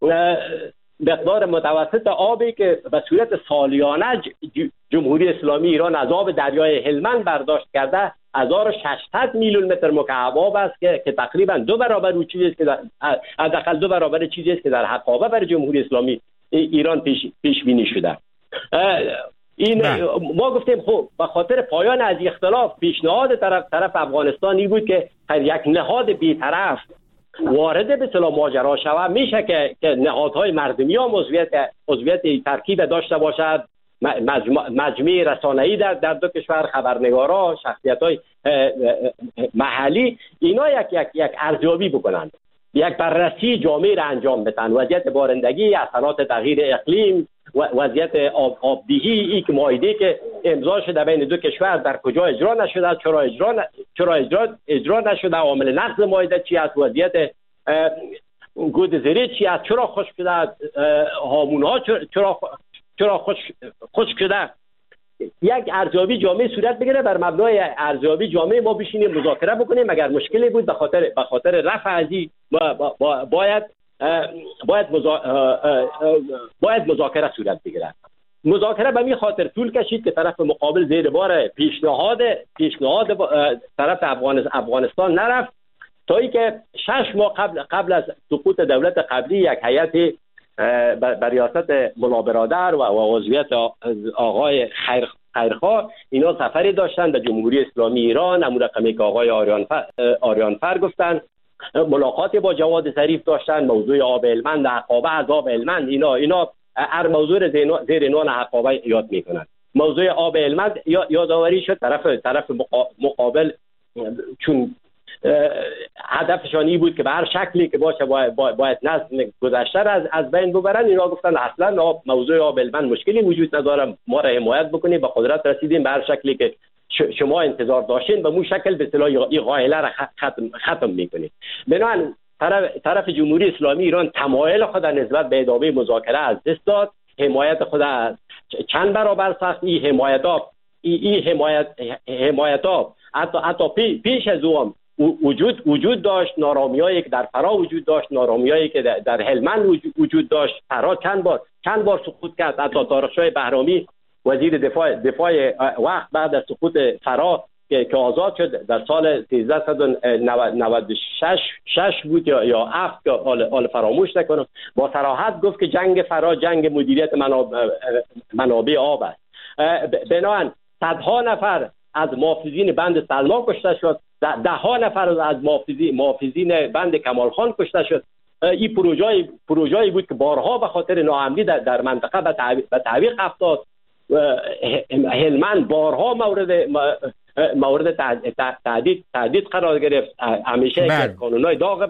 مقدار متوسط آبی که به صورت سالیانه جمهوری اسلامی ایران از آب دریای هلمند برداشت کرده 1600 میلیون متر مکعب آب است که تقریبا 2 برابر اون چیزی است که حداقل 2 برابر چیزی است که در حقابه برای جمهوری اسلامی ایران پیش بینی شده. ما گفتیم خب به خاطر پایان از اختلاف پیشنهاد طرف افغانستانی بود که یک نهاد بی‌طرف وارد به اصطلاح ماجرا شود. میشه که نهادهای مردمی هم عضویت ترکیب داشته باشد، مجمع رسانه‌ای در دو کشور، خبرنگارا، شخصیت‌های محلی، اینا یک ارزیابی بکنند. یک بررسی جامع را انجام بدن. وضعیت بارندگی، اثرات تغییر اقلیم، وضعیت آبدهی، این که معاهده که امضا شده بین دو کشور در کجا اجرا نشده، چرا اجرا نشده، عامل نقض معاهده چی است، وضعیت گود زری چی است، چرا خشک شده، هامونها چرا خشک شده. یک ارزیابی جامع صورت بگیره. بر مبنای ارزیابی جامع ما بشینیم مذاکره بکنیم. اگر مشکلی بود به خاطر رفع ازی باید مذاکره صورت بگیره. مذاکره به این خاطر طول کشید که طرف مقابل زیر بار پیشنهاد طرف افغانستان نرفت، تا اینکه 6 ماه قبل از سقوط دولت قبلی یک هیئت بر ریاست ملا برادر و عضویت آقای خیرخواه اینا سفری داشتن به جمهوری اسلامی ایران. همون رقمی که آقای آریانفر گفتن، ملاقاتی با جواد ظریف داشتن، موضوع آب هلمند، حقابه از آب هلمند، اینا هر موضوع زیر عنوان حقابه یاد میکنن. موضوع آب هلمند یادآوری شد. طرف مقابل چون هدفشان این بود که به هر شکلی که باشه باید نظم گذشته را از بین ببرن. اینا گفتن اصلا موضوع آب هلمند مشکلی وجود نداره، ما را حمایت بکنیم، به قدرت رسیدیم، به هر شکلی که شما انتظار داشتین به مو شکل به اصطلاح این قائله را ختم میکنید. بنابراین طرف جمهوری اسلامی ایران تمایل خود نسبت به ادامه مذاکره از دست داد. حمایت خود چند برابر ساخت. این حمایت حتی پیش از اون وجود داشت. نارامیایی که در فرا وجود داشت، نارامیایی که در هلمند وجود داشت. فرا چند بار سقوط کرد. حتی طارق بهرامی وزیر دفاع وقت بعد از سقوط فرا که آزاد شد در سال 1396 بود یا 7 که آل فراموش نکنم، با صراحت گفت که جنگ فرا جنگ مدیریت منابع آب است. بنابراین صدها نفر از محافظین بند سلما کشته شد، ده ها نفر از محافظین بند کمال خان کشته شد. این پروژه‌ای بود که بارها به خاطر ناامنی در منطقه به تعویق افتاد. هلمند بارها مورد تهدید قرار گرفت. همیشه قانونای داغ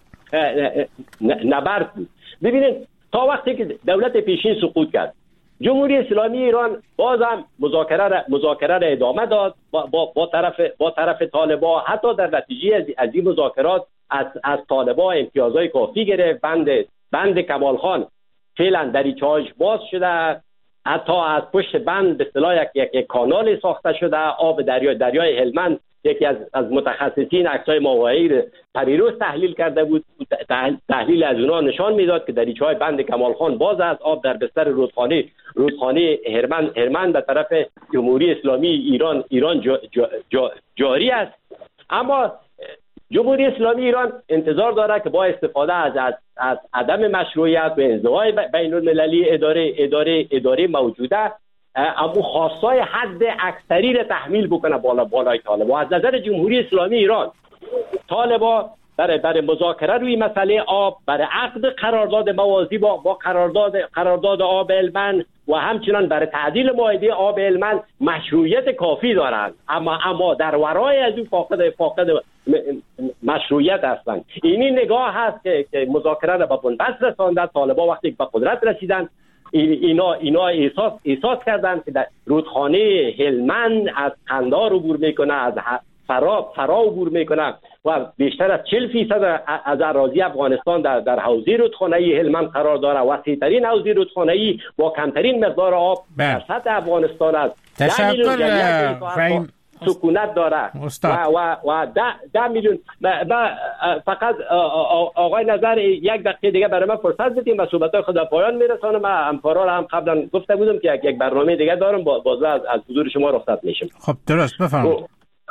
نبرد بود. ببینید تا وقتی که دولت پیشین سقوط کرد، جمهوری اسلامی ایران بازم مذاکره را ادامه داد با طرف طالبان. حتی در نتیجه از این مذاکرات از طالبان امتیازهای کافی گرفت. بند کمال خان فعلا دریچه‌اش باز شده. حتی از پشت بند به اصطلاح یک کانال ساخته شده. آب دریای هلمند یکی از متخصصین عکسای ماهواره‌ای پریروز تحلیل کرده بود. تحلیل از اونها نشان میداد که دریچه‌های بند کمال خان باز است. آب در بستر رودخانه هرمند به طرف جمهوری اسلامی ایران جاری است. اما جمهوری اسلامی ایران انتظار داره که با استفاده از عدم مشروعیت و انزوای بین المللی اداره موجوده اما خواستای حد اکثری را تحمیل بکنه بالای طالبان. از نظر جمهوری اسلامی ایران طالبان برای مذاکره روی مسئله آب، برای عقد قرارداد موازی با قرارداد آب هلمند و همچنان برای تعدیل معاهده آب هلمند مشروعیت کافی دارند، اما در ورای از اون فاقد مشروعیت هستند. اینی نگاه هست که مذاکره را به بنبست رساندن. طالبان وقتی که به قدرت رسیدن اینا احساس کردند که در رودخانه هلمند از قندار عبور میکنه، از فرا عبور میکنه و بیشتر از 40% از اراضی افغانستان در حوزه رودخانه‌ای هلمند قرار داره. وسیع‌ترین حوزه رودخانه‌ای با کمترین مقدار آب در سطح افغانستان است. تشکر فهیم سکونت داره و 10 میلیون. فقط آقای نظر یک دقیقه دیگه برای من فرصت بدیم و صحبت‌های خود پایان میرسانم. من همکارا را هم قبلا گفته بودم که یک برنامه دیگه دارم، باز از حضور شما رخصت میشم. خب درست بفرمایید.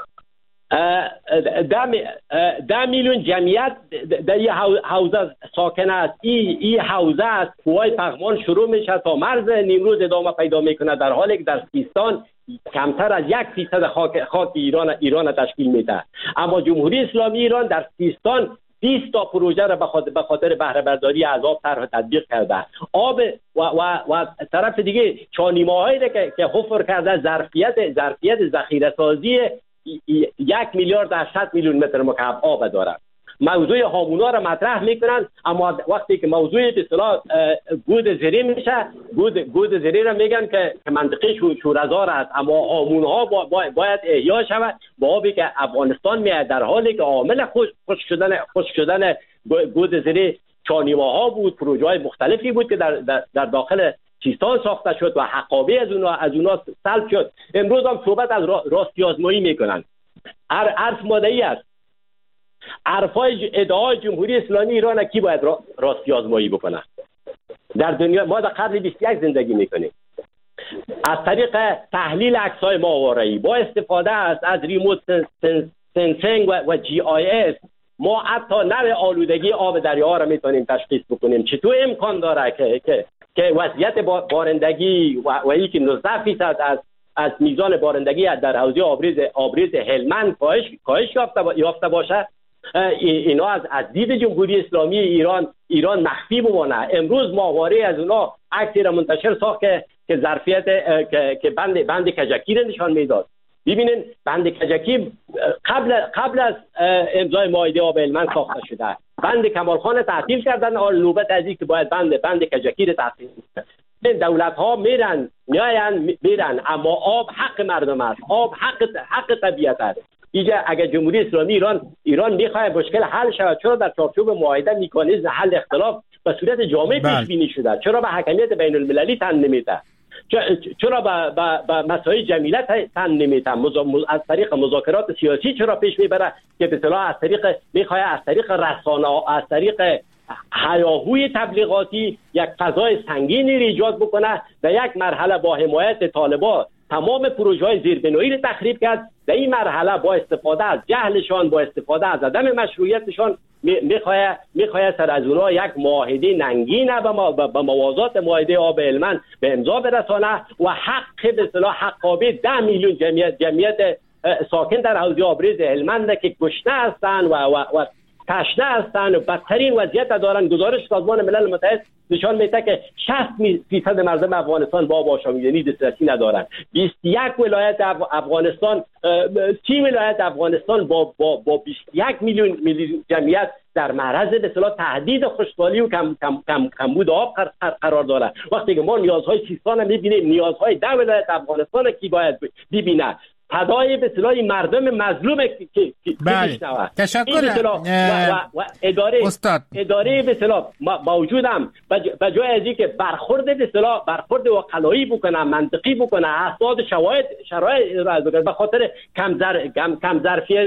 10 میلیون جمعیت در این حوزه ساکن است. این حوزه از کوههای پغمان شروع میشه تا مرز نیمروز ادامه پیدا میکنه، در حالی که در سیستان کمتر از 1% خاک ایران تشکیل میده. اما جمهوری اسلامی ایران در سیستان 20 تا پروژه را به خاطر بهره برداری از آب طرح تطبیق کرده. آب و طرف دیگه چانیماهایی که حفر کرده ظرفیت ذخیره سازی 1 میلیارد 800 میلیون متر مکعب آب داره. موضوع هامونا را مطرح میکنن، اما وقتی که موضوع به اصطلاح گود زری میشه، گود زری را میگن که منطقه شوره‌زار است، اما هامونها باید احیا شود با آبی که افغانستان میاد، در حالی که عامل خشک شدن گود زری چانیواها بود، پروژه‌های مختلفی بود که در داخل سیستان ساخته شد و حقابه از اونا سلب شد. امروز هم صحبت از راستی آزمایی میکنن. عرف ماده‌ای است. عرفای ادعای جمهوری اسلامی ایران کی باید راستی آزمایی بکنه؟ در دنیا ما در قرن 21 زندگی میکنیم. از طریق تحلیل عکس‌های ماهواره‌ای با استفاده از ریموت سنسینگ و GIS ما حتی نوع آلودگی آب دریاها را میتونیم تشخیص بکنیم. چطور امکان داره که وضعیت بارندگی و اینکه 19% از میزان بارندگی در حوزه آبریز هلمند کاهش یافته باشه؟ اینا از دید جمهوری اسلامی ایران مخفی بمانه. امروز ماهواره از اونا عکسی را منتشر ساخت که ظرفیت که بند کجکی را نشان میداد. ببینین بند کجکی قبل از امضای معاهده آب هلمند ساخته شده. بند کمالخان تعطیل کردن، حال نوبت از اینکه باید بند کجکی را تعطیل کنند. دولت ها میرن اما آب حق مردم است، آب حق طبیعت است. اگر جمهوری اسلامی ایران میخواد مشکل حل شود، چرا در چارچوب معاهده مکانیزم حل اختلاف به صورت جامع پیش بینی شده؟ چرا به حاکمیت بین المللی تن نمیده؟ چرا به مسائل جمیله تن نمیده؟ از طریق مذاکرات سیاسی چرا پیش میبره که به اصطلاح از طریق رسانه، از طریق هیاهوی تبلیغاتی یک فضای سنگینی ایجاد بکنه؟ در یک مرحله با حمایت طالبان تمام پروژه‌های زیربنایی رو تخریب کرد. در این مرحله با استفاده از جهلشان، با استفاده از عدم مشروعیتشان میخواه سر از اونها یک معاهده ننگین به موازات معاهده آب هلمند به امضا برسانه و حق به اصطلاح حقابه 10 میلیون جمعیت ساکن در حوزه آبریز هلمند که گشنه هستند و تشنه هستند و بدترین وضعیت دارند. گزارش سازمان ملل متحد نشان میده که 60% مردم افغانستان با آب آشامیدنی دسترسی ندارند. 21 ولایت افغانستان، 30 ولایت افغانستان با 21 میلیون جمعیت در معرض به اصطلاح تهدید خشکسالی و کمبود آب قرار دارد. وقتی که ما نیازهای سیستان هم میبینیم، نیازهای 10 ولایت افغانستان کی باید ببینه؟ صدای به اصطلاح مردم مظلوم که بله. تشکر و اداره به اصطلاح موجودم به جای از اینکه برخورد به اصطلاح برخورد واقعی بکنه، منطقی بکنه، اسناد شرایط را به خاطر کم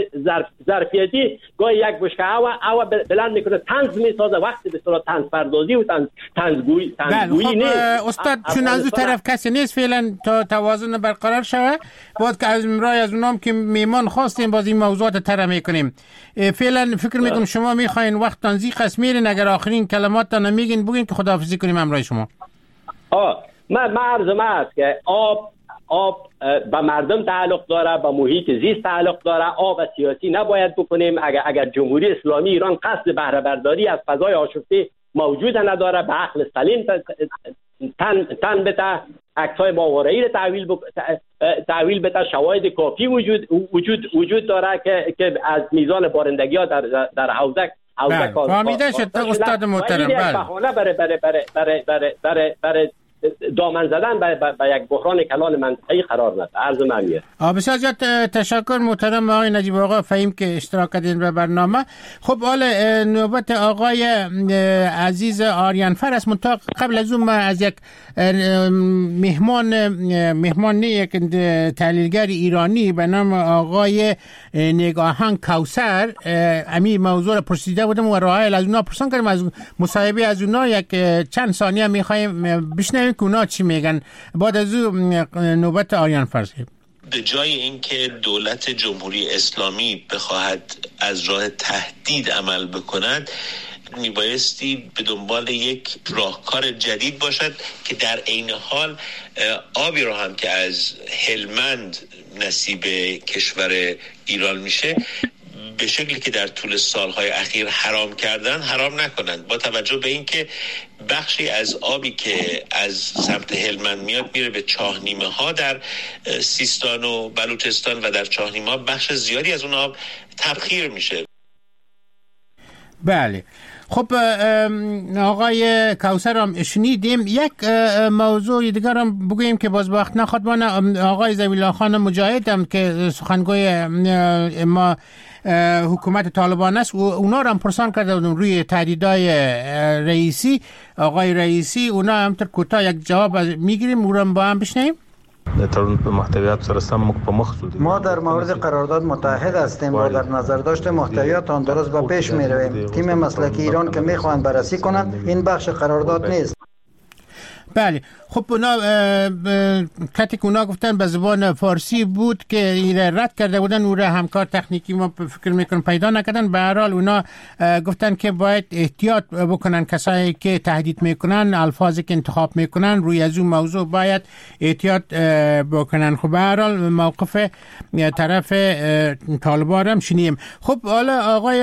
ظرفیتی گاهی یک بشکه او بلند میکنه، طنز میسازه. وقتی به اصطلاح طنز پردازی و طنزگویی نیست. استاد چون از اون طرف کسی نیست فعلا تا توازن برقرار شوه، باید که از امرای از اونام که میمان خواستیم باز این موضوعات تر میکنیم. فعلا فکر میکنم شما میخواین وقت تنظیق است میرین، اگر آخرین کلمات تا نمیگین بگین که خداحافظی کنیم امرای شما. من عرضم است که آب به مردم تعلق داره، به محیط زیست تعلق داره. آب سیاسی نباید بکنیم. اگر جمهوری اسلامی ایران قصد بهره برداری از فضای آشفته موجود نداره، به عقل سلیم تن بده، عکس‌های ماهواره‌ای رو تحویل بده. شواهد کافی وجود داره که از میزان بارندگی‌ها در حوزه فهمیده شد استاد محترم. بهانه برای دامن زدن به یک بحران کلان منطقه‌ای قرار نداد. عرض معنیه. بسیار زیاد تشکر محترم آقای نجیب آقا فهیم که اشتراک کردین به برنامه. خب حالا نوبت آقای عزیز آریانفر است. قبل از اون از یک مهمان یک تحلیلگر ایرانی به نام آقای نگاهان کوثر امی موضوع را پرسیده بودم و راه از اونا پرسان کردم. از مصاحبه از اونا یک چند ثانیه میخوایم بشنویم که اونا چی میگن. بعد از نوبت آریان فرزی. به جای اینکه دولت جمهوری اسلامی بخواهد از راه تهدید عمل بکند، میبایستی به دنبال یک راهکار جدید باشد که در عین حال آبی رو هم که از هلمند نصیب کشور ایران میشه به شکلی که در طول سالهای اخیر حرام کردن حرام نکنند، با توجه به اینکه بخشی از آبی که از سمت هلمند میاد میره به چاهنیمه ها در سیستان و بلوچستان و در چاهنیمه ها بخش زیادی از اون آب تبخیر میشه. بله. خب آقای کوثر هم شنیدیم. یک موضوع دیگر هم بگوییم که باز وقت نخواد. من آقای زبیلا خان مجاهد هم که سخنگوی ما حکومت طالبان است و اونا رو هم پرسان کرده بودم روی تهدیدهای رئیسی، آقای رئیسی. اونا هم تر کوتاه یک جواب میگیریم، او رو هم با هم بشنیم. ما در مورد قرارداد متحد هستیم و در نظر داشته محتویات آن درست به پیش می رویم. تیم مسلکی ایران که میخواهند بررسی کنند این بخش قرارداد نیست. بله. خب اونا کتی که اونا گفتن به زبان فارسی بود که ایره رد کرده بودن، او را همکار تکنیکی ما فکر میکنم پیدا نکردن. به هر حال اونا گفتن که باید احتیاط بکنن، کسایی که تهدید میکنن، الفاظی که انتخاب میکنن روی از اون موضوع باید احتیاط بکنن. خب به هر حال موقف طرف طالبان هم شنیدیم. خب حالا آقای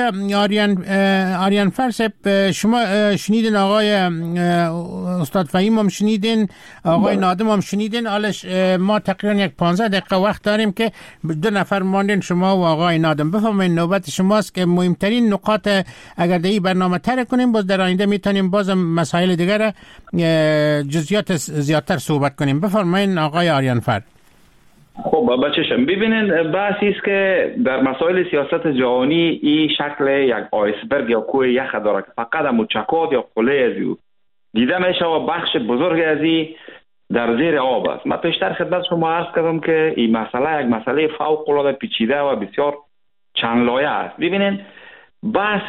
آریان فرس، شما شنیدین، آقای استاد فهیم هم شنیدین، آقای نادم هم شنیدین. حالا ما تقریبا یک 15 دقیقه وقت داریم که 2 نفر ماندین، شما و آقای نادم. بفرمایید، نوبت شماست که مهمترین نقاط اگر در این برنامه تر کنیم، باز در آینده میتونیم باز مسائل دیگر جزئیات زیادتر صحبت کنیم. بفرمایید آقای آریان فر. خب بچه‌شم ببینین، بحثی است که در مسائل سیاست جهانی این شکل یک آیسبرگ یا کوه یخ داره که فقط مچکات یا قله از او دیده میشه و بخش بزرگ از این در زیر آب است. من پیشتر خدمت شما عرض کردم که این مسئله یک مسئله فوق العاده پیچیده و بسیار چند لایه است. ببینین، بحث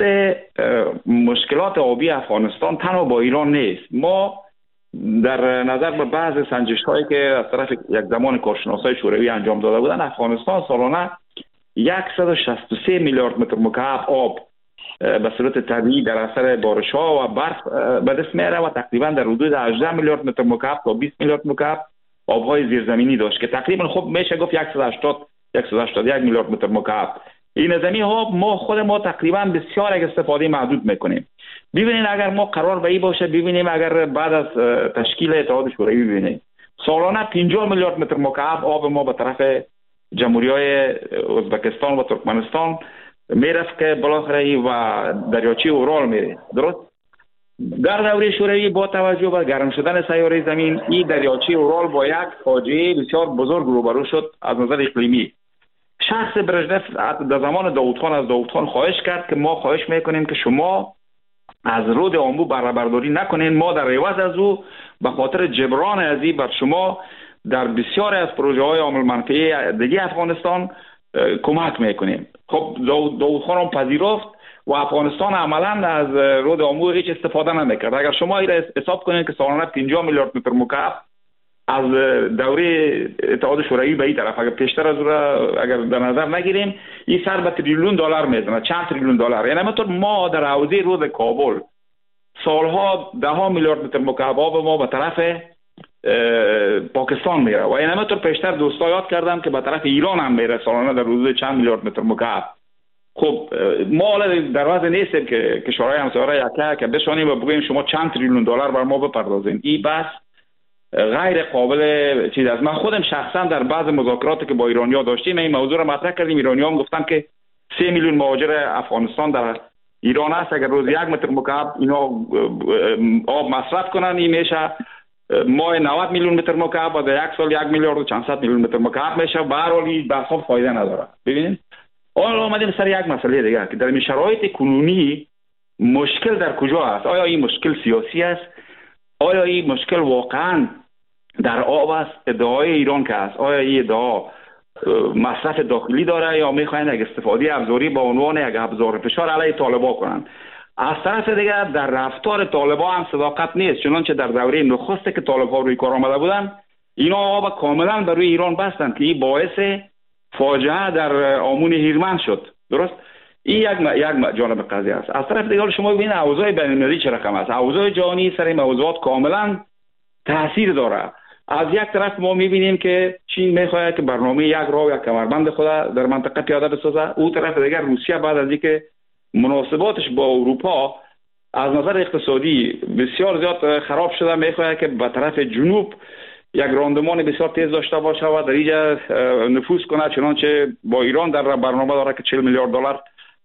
مشکلات آبی افغانستان تنها با ایران نیست. ما در نظر به بعض سنجش هایی که از طرف یک زمان کارشناسای شوروی انجام داده بودن، افغانستان سالانه 163 میلیارد متر مکعب آب به صورت طبیعی در اثر بارش‌ها و برف به دست میاره و تقریبا در حدود 18 میلیارد متر مکعب تا 20 میلیارد مکعب آبهای زیرزمینی داشت که تقریبا خب میشه گفت 181 میلیارد متر مکعب. این زمین ها ما خود ما تقریبا بسیار از استفاده محدود میکنیم. ببینید اگر ما قرار به این باشه، ببینیم اگر بعد از تشکیل اتحاد شوروی ببینیم سالانه 50 میلیارد متر مکعب آب ما به طرف جمهوری‌های ازبکستان و ترکمنستان میرفت که بالاخره و دریاچه اورال میره. درست در دوره شوروی با توجه به گرم شدن سیاره زمین، این دریاچه اورال با یک فاجعه بسیار بزرگ روبرو شد از نظر اقلیمی. شخص برژنف در زمان داود خان خواهش کرد که ما خواهش میکنیم که شما از رود آمو بهره برداری نکنین، ما در عوض از او به خاطر جبران ازی بر شما در بسیار از پروژه های عامل منفعه دیگه افغانستان کمک میکنیم. خب داود خان هم پذیرفت و افغانستان عملا از رود آمو هیچ استفاده نمیکرد. اگر شما این را حساب کنید که سالانه 50 میلیارد متر مکعب از دوره اتحاد شوروی به این طرف، اگر پیشتر از اگر در نظر نگیریم، این سر به تریلیون دلار میزنه، چند تریلیون دلار. یعنی همینطور ما در حوزه رود کابل سالها 10 میلیارد متر مکعب آب ما به طرف پاکستان میره و این همینطور پیشتر دوستا یاد کردم که به طرف ایران هم میره سالانه در حدود چند میلیارد متر مکعب. خب ما در وضع نیستیم که کشورهای همسایه که بشانیم و بگوییم شما چند تریلیون دلار بر ما بپردازین. این بس غیر قابل چیز است. من خودم شخصا در بعض مذاکراتی که با ایرانی‌ها داشتیم این موضوع را مطرح کردیم. ایرانی‌ها هم گفتن که 3 میلیون مهاجر افغانستان در ایران است، اگر روز 1 متر مکعب اینا آب مصرف کنن این میشه ماه 90 میلیون متر مکعب و در یک سال 1 میلیارد و چند صد میلیون متر مکعب میشه. به هر حال این بحث فایده نداره. ببینید حالا اومدیم سر یک مسئله دیگه که در این شرایط کنونی مشکل در کجا است. آیا این مشکل سیاسی است؟ آیا این مشکل واقعا در آب است؟ ادعای ایران که است، آیا این ادعا مصرف داخلی داره یا میخواین یک استفاده ابزاری با عنوان یک ابزار فشار علیه طالبان کنن؟ از طرف دیگر در رفتار طالبان هم صداقت نیست، چنانچه در دوره نخست که طالبان روی کار آمده بودن اینا آب کاملا بر روی ایران بستند که این باعث فاجعه در آمون هیرمند شد. درست؟ این یک جانب قضیه است. از طرف دیگر شما ببینید اوضاع بین‌المللی چه رقم است. اوضاع جهانی سر این موضوعات کاملا تاثیر داره. از یک طرف ما میبینیم که چین میخواهد که برنامه یک راه و یک کمربند خود در منطقه پیاده بسازه. او طرف دیگر روسیه بعد از اینکه مناسباتش با اروپا از نظر اقتصادی بسیار زیاد خراب شده میخواهد که به طرف جنوب یک راندمان بسیار تیز داشته باشه و در اینجا نفوذ کنه، چنانچه با ایران در برنامه داره که 40 میلیارد دلار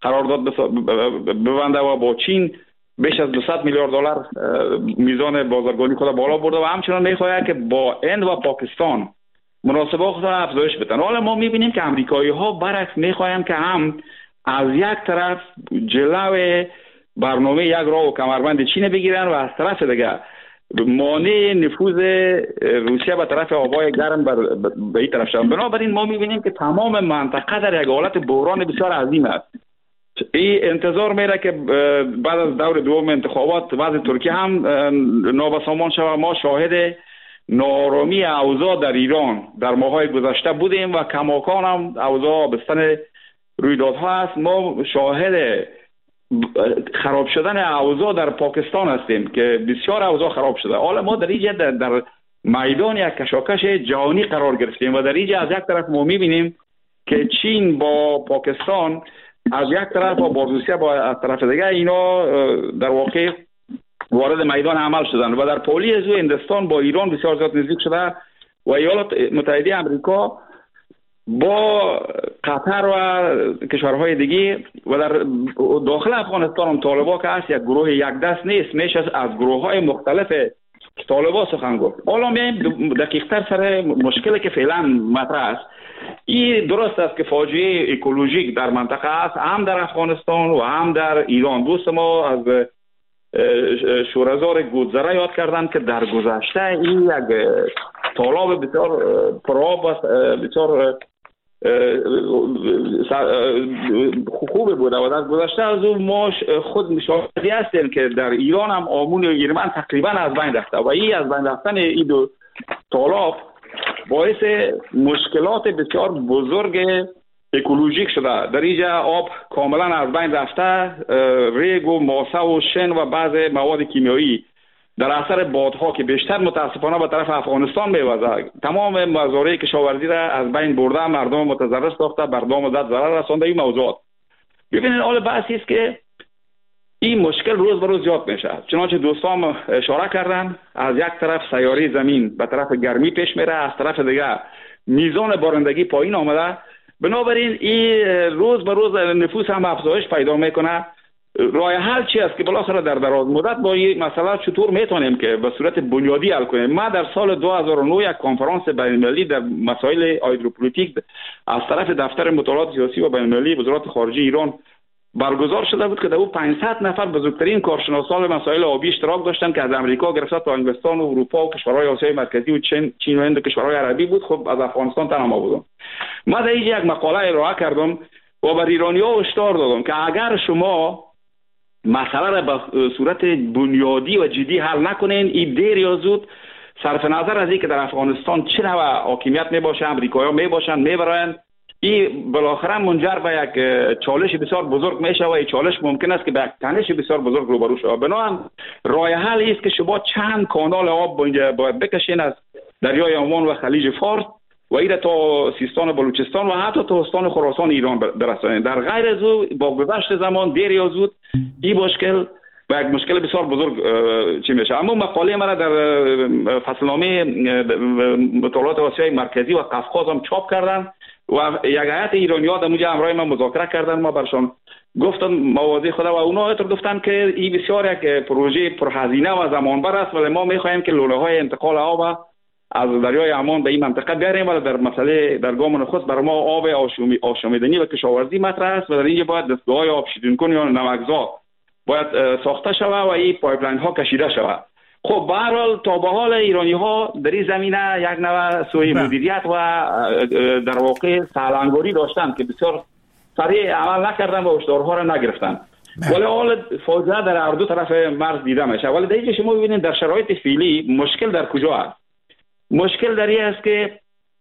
قرارداد ببنده و با چین بیش از 200 میلیارد دلار میزان بازرگانی خود بالا برده و همچنان میخواهد که با هند و پاکستان مناسبات خود افزایش بدن. حالا ما میبینیم که امریکایی ها برعکس میخواهند که هم از یک طرف جلو برنامه یک راه و کمربند چین بگیرن و از طرف دیگه مانع نفوذ روسیه به طرف آبای گرم به این طرف شدن. بنابراین ما میبینیم که تمام منطقه در یک حالت بحران بسیار عظیم است. این انتظار میره که بعد از دور دوم انتخابات وضع ترکیه هم نابسامان شود. ما شاهد نارامی اوضاع در ایران در ماه‌های گذشته بودیم و کماکان هم اوضاع بستن رویدادها است. ما شاهد خراب شدن اوضاع در پاکستان هستیم که بسیار اوضاع خراب شده. حالا ما در اینجا در میدان یک کشاکش جهانی قرار گرفتیم و در اینجا از یک طرف ما میبینیم که چین با پاکستان از یک طرف و با روسیه با از طرف دیگه اینا در واقع وارد میدان عمل شدن و در پولی از هندوستان با ایران بسیار زیاد نزدیک شده و ایالات متحده آمریکا با قطر و کشورهای دیگه و در داخل افغانستان هم طالبا که هست یک گروه یک دست نیست، میشه از گروه‌های مختلف طالبا سخن گفت. حالا میایم دقیق‌تر سر مشکلی که فعلا مطرح است. این درست است که فاجعه اکولوژیک در منطقه است، هم در افغانستان و هم در ایران. دوست ما از شورزار گودزره یاد کردن که در گذشته این یک طالاب بسیار پرآب است، بسیار خوبه بوده و در گذشته از اون ما خود شاهدی هستیم که در ایران هم آمون و ایرمن تقریبا از بین رفته و این از بین رفتن این دو طالاب باعث مشکلات بسیار بزرگ اکولوژیک شده. در اینجا آب کاملا از بین رفته، ریگ و ماسه و شن و بعض مواد کیمیایی در اثر بادها که بیشتر متاسفانه به طرف افغانستان میوزه تمام مزارع کشاورزی را از بین برده، مردم متضرر ساخته، مردم زد ضرر رسانده. این موضوعات ببینید حال بحثی است که این مشکل روز به روز زیاد میشه. چنانچه دوستان اشاره کردن از یک طرف سیاره زمین به طرف گرمی پیش میره، از طرف دیگه میزان بارندگی پایین آمده. بنابراین این روز به روز نفوس هم افزایش پیدا میکنه. راه حل چی است که بالاخره در دراز مدت با این مسئله چطور میتونیم که به صورت بنیادی حل کنیم؟ ما در سال 2009 یک کنفرانس بین‌المللی در مسائل هیدروپولیتیک از طرف دفتر مطالعات سیاسی و بین‌المللی وزارت خارجه ایران برگزار شده بود که در او 500 نفر بزرگترین کارشناسان مسائل آبی اشتراک داشتن که از امریکا گرفته تا انگلستان و اروپا و کشورهای آسیای مرکزی و چین و هند و کشورهای عربی بود. خب از افغانستان تنها بودم. ما در اینجا یک مقاله ارائه کردم و بر ایرانی‌ها هشدار دادم که اگر شما مسئله را به صورت بنیادی و جدی حل نکنین، این دیر یا زود صرف نظر از اینکه در افغانستان چه نوع حاکمیت میباشه، امریکایی‌ها میباشن میبرن، این بالاخره منجر به یک چالش بسیار بزرگ میشه و این چالش ممکن است که به یک تنش بسیار بزرگ روبرو شود. بنابراین راه حل است که شما چند کانال آب باید بکشین از دریای عمان و خلیج فارس و ایره تا سیستان بلوچستان و حتی تا استان خراسان ایران برسانید. در غیر از او با گذشت زمان دیر یا زود این مشکل و یک مشکل بسیار بزرگ چی میشه. اما مقاله مرا در فصلنامه مطالعات آسیای مرکزی و قفقاز هم چاپ کردن و یک هیئت ایرانی‌ها در اونجا همراه ما مذاکره کردن. ما برشان گفتم مواضع خود و اونا اعتراف گفتن که این بسیار یک پروژه پرهزینه و زمانبر است ولی ما می‌خواهیم که لوله‌های انتقال آب از دریای عمان به این منطقه بیاریم و در مسئله در گام نخست برای ما آب آشامیدنی و کشاورزی مطرح است و در اینجا باید دستگاه‌های آب شیرین‌کن یا نمکزا باید ساخته شود و این پایپلاین‌ها کشیده شود. خب به هر حال تا به حال ایرانی‌ها در این زمینه یک نوع سوء مدیریت و در واقع سهل‌انگاری داشتن که بسیار سریع عمل نکردن و هشدارها را نگرفتن. ولی حال فاجعه در هر دو طرف مرز دیده میشه. ولی در اینجا شما ببینید در شرایط فعلی مشکل در کجا است؟ مشکل در این است که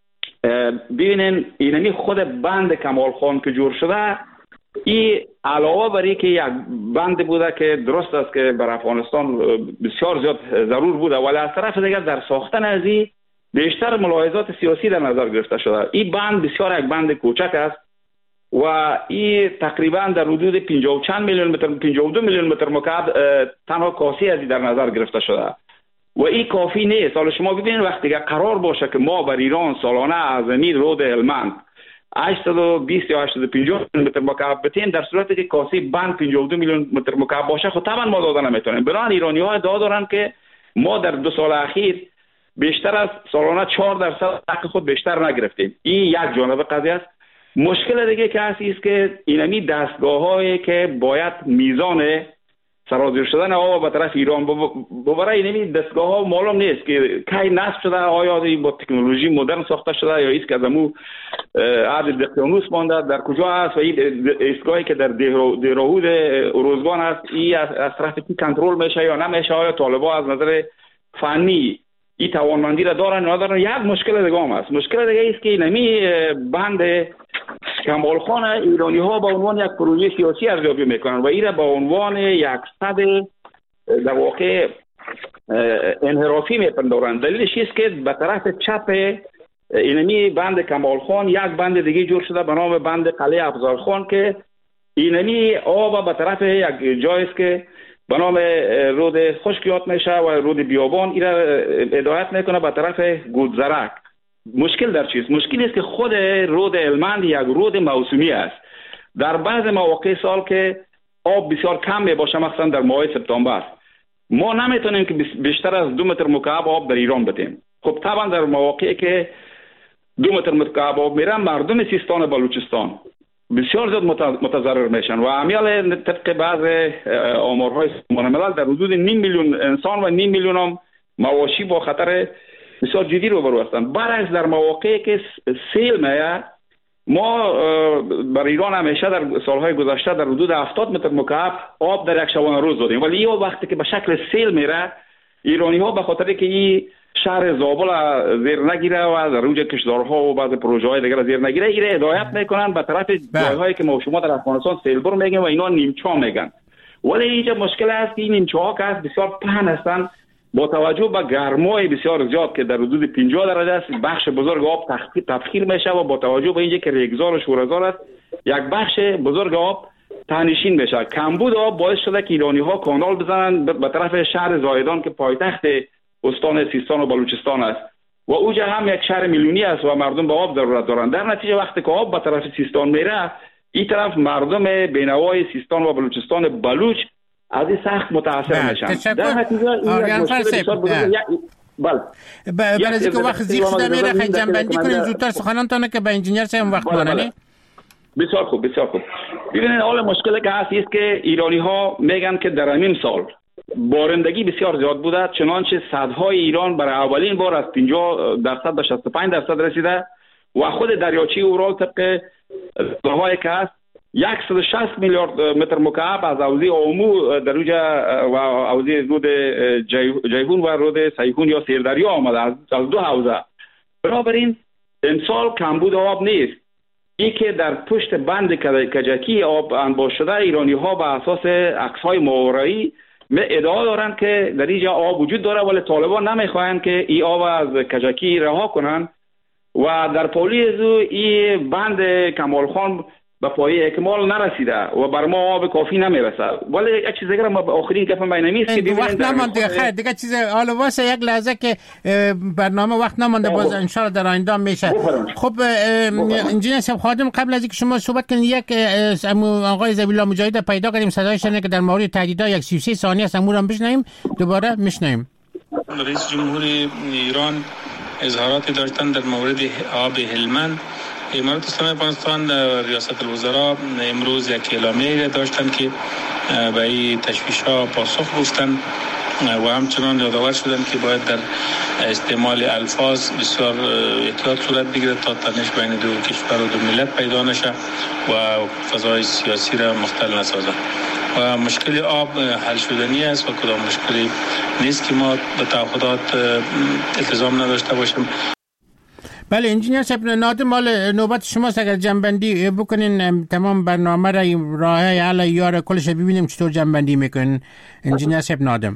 ببینین اینمی خود بند کمال خان که جور شده، این علاوه بر اینکه یک بند بوده که درست است که بر افغانستان بسیار زیاد ضرور بوده، ولی از طرف دیگر در ساختن از این بیشتر ملاحظات سیاسی در نظر گرفته شده. این بند بسیار یک بند کوچک است و این تقریبا در حدود 50 چند میلیون متر 52 میلیون متر مکعب تنها کاسی از این در نظر گرفته شده و این کافی نیست. حالا شما ببینید وقتی که قرار باشه که ما بر ایران سالانه از این رود هلمند 820 یا 850 متر مکعب بتین، در صورتی که کاسه بند 52 میلیون متر مکعب باشه خب طبعا ما دادن نمیتونیم. برای ایرانی‌ها ادعا دارن که ما در 2 سال اخیر بیشتر از سالانه 4% حق خود بیشتر نگرفتیم. این یک جانب قضیه است. مشکل دیگه که هست است که اینمی دستگاه‌هایی که باید میزان سرازیر شدن آب به طرف ایران ببره، اینمی دستگاه‌ها معلوم نیست که کی نصب شده، آیا با تکنولوژی مدرن ساخته شده یا ایست که از امو عرض دقیانوس مانده، در کجا است و این ایستگاهی که در دیراهود اروزگان است این از طرف کی کنترل میشه یا نمیشه، آیا طالبا از نظر فنی این توانمندی را دارن یا ندارن. یک مشکل دیگه هم است. مشکل دیگه است که اینمی بند کمالخان ایرانی ها با عنوان یک پروژه سیاسی ارزیابی میکنن و این را با عنوان یک صد در واقع انحرافی میپندارن. دلیلش است که به طرف چپ اینمی بند کمالخان یک بند دیگه جور شده به نام بند قلعه افضلخان که اینمی آب به طرف یک جایی است که به نام رود خشکیات میشه و رود بیابان این را هدایت میکنه به طرف گودزرک. مشکل در چیست؟ مشکل است که خود رود هلمند یک رود موسمی است. در بعض مواقع سال که آب بسیار کم می باشه، مثلا در ماه سپتامبر، ما نمیتونیم که بیشتر از 2 متر مکعب آب در ایران بدیم. خب طبعا در مواقعی که 2 متر مکعب آب میره، مردم سیستان و بلوچستان بسیار زیاد متضرر میشن و امیال طبق بعض آمارهای سازمان ملل در حدود 5 میلیون انسان و 5 میلیون هم مواشی با خطر بسیار جدی روبرو هستند. برعکس در مواقعی که سیل میاد، ما بر ایران همیشه در سالهای گذشته در حدود 70 متر مکعب آب در یک شبانه روز دادیم، ولی این وقتی که به شکل سیل میره، ایرانی ها به خاطر که این شهر زابل زیر نگیره و در اونجا کشدارها و بعض پروژه های دیگر زیر نگیره، این هدایت میکنن به طرف جایهایی که ما شما در افغانستان سیلبر میگن و اینا نیمچا میگن. ولی اینجا مشکل است که این نیمچه‌ها که بسیار پهن هستند، با توجه به گرمای بسیار زیاد که در حدود 50 درجه است، بخش بزرگ آب تبخیر میشه و با توجه به اینکه که ریگزار و شوره‌زار است، یک بخش بزرگ آب ته‌نشین میشه. کمبود آب باعث شده که ایرانی ها کانال بزنن به طرف شهر زایدان که پایتخت استان سیستان و بلوچستان است و اونجا هم یک شهر میلیونی است و مردم به آب ضرورت دارن. در نتیجه وقتی که آب به طرف سیستان میره، این طرف مردم بینوای سیستان و بلوچستان بلوچ از این سخت متاثر میشن. در نتیجه این مشکل برای اینکه وقت زیاد شده میره، خیلی جنبندی کنیم زودتر سخنانتونه که به انجینیر صاحب وقت مانه. بسیار خوب، بسیار خوب. ببینید حال مشکل که هست است که ایرانی ها میگن که در همین سال بارندگی بسیار زیاد بوده، چنانچه سدهای ایران برای اولین بار از 50% به 65% رسیده و خود دریاچه اورال طبق دهایی که هست 160 میلیارد متر مکعب از حوزه آمو در اونجا و حوزه رود جیهون و رود سیهون یا سیردریا آمده از 2 حوزه. بنابراین امسال کمبود آب نیست. این که در پشت بند کجکی آب انباشته شده، ایرانی ها به اساس عکس‌های ماورایی ادعا دارند که در اینجا آب وجود داره، ولی طالبان نمیخواهند که این آب از کجکی رها کنند و در پولی ازو این بند کمالخان به پایه اکمال نرسیده و بر ما آب کافی نمیرسه. ولی یک چیز دیگه ما آخرین گفتم بینمی است که وقت نمانده. خیر دیگه چیز حالا واسه یک لحظه که برنامه وقت نمانده، باز ان شاء الله در آینده میشه. خب انجینیر صاحب خادم، قبل از اینکه شما صحبت کنید، یک آقای ذبیح الله مجاهد پیدا کردیم صدایش که در مورد تهدیدها 133 ثانیه است، امور هم بشنویم، دوباره میشنویم. رئیس جمهور ایران اظهاراتی داشتن در مورد آب هلمند. امارات اسلامی افغانستان ریاست الوزراء امروز یک اعلامیه داشتن که به این تشویش‌ها پاسخ گفتن و همچنان یادآور شدن که باید در استعمال الفاظ بسیار احتیاط صورت بگیرد تا تنش بین دو کشور و دو ملت پیدا نشه و فضای سیاسی را مختل نسازد. و مشکل آب حل شدنی است و کدام مشکلی نیست که ما به تعهدات التزام نداشته باشیم. بله انجینیر صاحب نادم، مال نوبت شماست، اگر جنبندی بکنین تمام برنامه را راه حل یار کلش ببینیم چطور جنبندی میکنین. انجینیر صاحب نادم.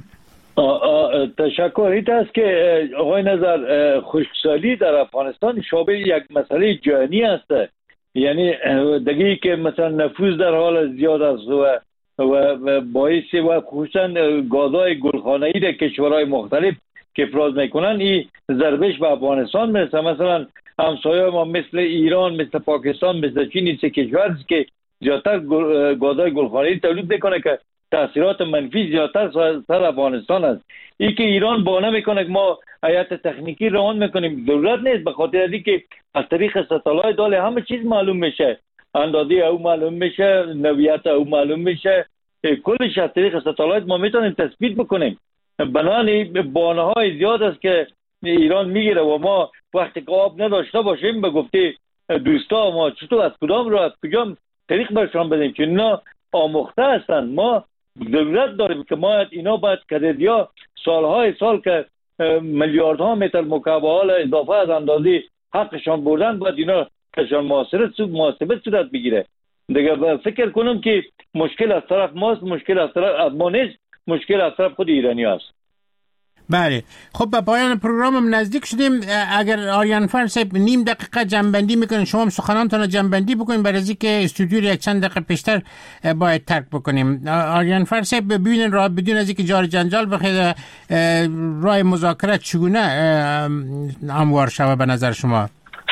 تشکر. این است که آقای نظر خشکسالی در افغانستان شابه یک مسئله جهانی است، یعنی دیگه که مثلا نفوذ در حال زیاد است و باعث و خصوصا گازهای گلخانه‌ای در کشورهای مختلف که افراز میکنن این ضربش به افغانستان میرسه. مثلا همسایه ما مثل ایران، مثل پاکستان، مثل چین، سه کشور است که زیادتر گازهای گلخانه‌ای تولید میکنه که تاثیرات منفی زیادتر سر افغانستان است. این که ایران بانه میکنه که ما هیئت تکنیکی روان میکنیم، ضرورت نیست، به خاطر از اینکه از طریق ستالایت داله همه چیز معلوم میشه، اندازه او معلوم میشه، نوعیت او معلوم میشه، کلش از طریق ستالایت ما میتونیم تثبیت بکنیم. بنابراین بانه های زیاد است که ایران میگیره و ما وقتی که آب نداشته باشیم به گفته دوستا ما چطور از کدام رو از کجام طریق برشان بدیم که اینا آموخته هستند. ما ضرورت داریم که ما اینا باید کردیا سالهای سال که میلیاردها متر مکعب اضافه از اندازه حقشان بردن باید اینا کشان محاسبه صورت بگیره. دیگه فکر کنم که مشکل از طرف ماست، مشکل از طرف ما نیست، مشکل از طرف خود ایرانی است. بله، خب به پایان پروگرامم نزدیک شدیم. اگر آریان فر صاحب نیم دقیقه جنبندی میکنین، شما هم سخنانتون جنبندی بکنین برای اینکه استودیو رو یک چند دقیقه پیشتر باید ترک بکنیم. آریان فر صاحب ببینین راه بدون از اینکه جار جنجال بخواد راه مذاکره چگونه هموار شود به نظر شما؟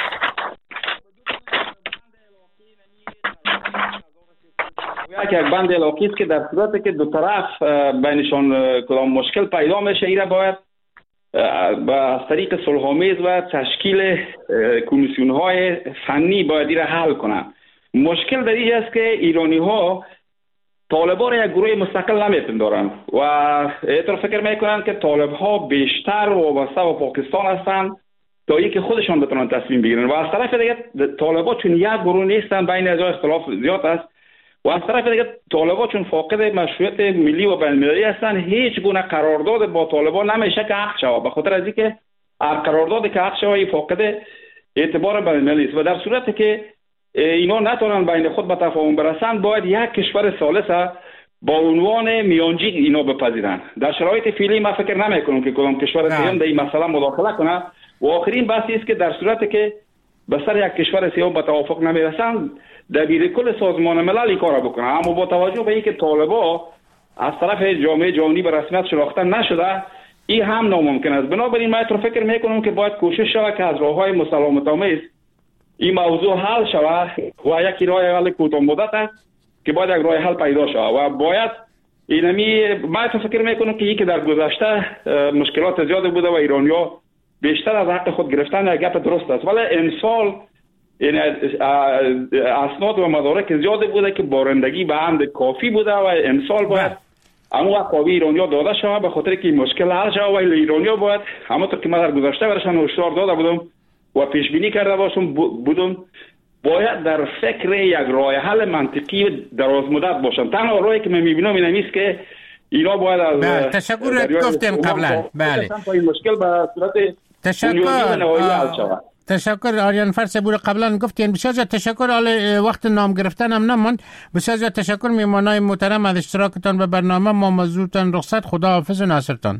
یک بند علاقی است که در صورتی که دو طرف بینشان کدام مشکل پیدا میشه ایره باید از طریق صلح‌آمیز و تشکیل کمیسیون های فنی باید ایره حل کنند. مشکل در این است که ایرانی ها طالبان را یک گروه مستقل نمیپندارند و اعتراف فکر میکنند که طالب ها بیشتر وابسته به پاکستان هستند تا اینکه خودشان بتونن تصمیم بگیرن و از طرف دیگه طالبان چون یک گروه نیستن، بین از اختلاف زیاد است و از طرف دیگه طالبان چون فاقد مشروعیت ملی و بین‌المللی هستن هیچ گونه قرارداد با طالبان نمیشه که حق شود، به خاطر از اینکه هر قراردادی که حق شود فاقد اعتبار بین‌المللی است و در صورتی که اینا نتونن بین خود به تفاهم برسند باید یک کشور ثالث با عنوان میانجی اینا بپذیرن. در شرایط فعلی ما فکر نمی‌کنم که کدام کشور سوم در این مسئله مداخله کنه و آخرین بحثی است که در صورتی که به سر یک کشور سوم به توافق نمیرسند دبیر کل سازمان ملل کار بکنه. اما با توجه به اینکه طالبان از طرف جامعه جهانی به رسمیت شناخته نشده این هم ناممکن است. بنابراین من فکر میکنم که باید کوشش شود که از راههای مسالمت‌آمیز این موضوع حل شود و یکی راه حل کوتاه مدت است که باید یک راه حل پیدا شود و باید اینمی من فکر میکنم که یکی در گذشته مشکلات زیاد بوده و ایرانی‌ها بیشتر از حق خود گرفتن یک گپ درست است، ولی امسال این اسناد و مدارک زیاد بوده که بارندگی به حد کافی بوده و امسال باید اما قوی ایرانی‌ها داده شود به خاطر که مشکل حل شود و ایرانی‌ها باید همونطور که من در گذشته برشان هشدار داده بودم و پیش بینی کرده بودم باید در فکر یک راه حل منطقی دراز مدت باشن. تنها راهی که من می‌بینم این است که اینا باید از تشکر گفتم قبلا. بله این مشکل به صورت تشکر آریان فر صاحب قبلا گفتین. بسیار زیاد تشکر. وقت نام گرفتن هم نماند. بسیار زیاد تشکر میهمانای محترم از اشتراکتان به برنامه. ما مزورتان رخصت. خدا حافظ و ناصرتان.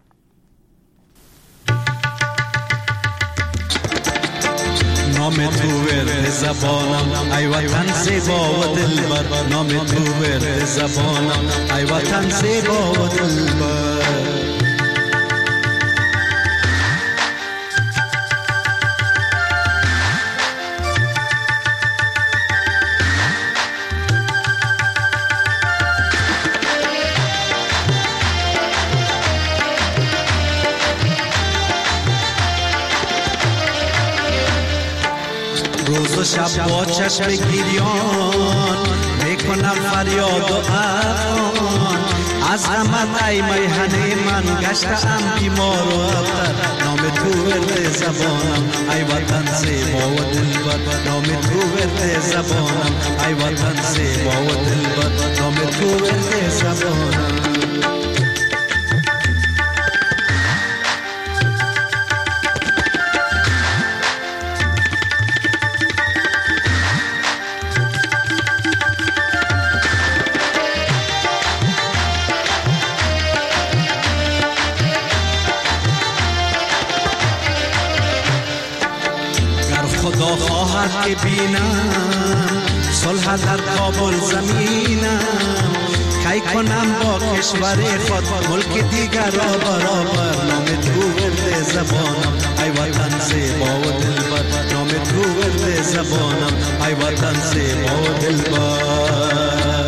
نام تو ورد زبانم ای وطن زیبا و دلبر، نام تو ورد زبانم ای وطن زیبا و دلبر. روز و شب با چشم گریان میکنم فریاد و افغان، از غمت ای میهنه من گشتم بیمار و ابتر. نام تو ورد زبانم ای وطن زیبا و دلبر، نام تو ورد زبانم ای وطن زیبا و دلبر، نام تو ورد زبانم. خدا خواهد که بینم صلح در کابل زمینم، کی کنم با کشور خود ملک دیگر را برابر. نام تو ورد زبانم ای وطن زیبا و دلبر، گوگرد زبانم ای وطن زیبا و دلبر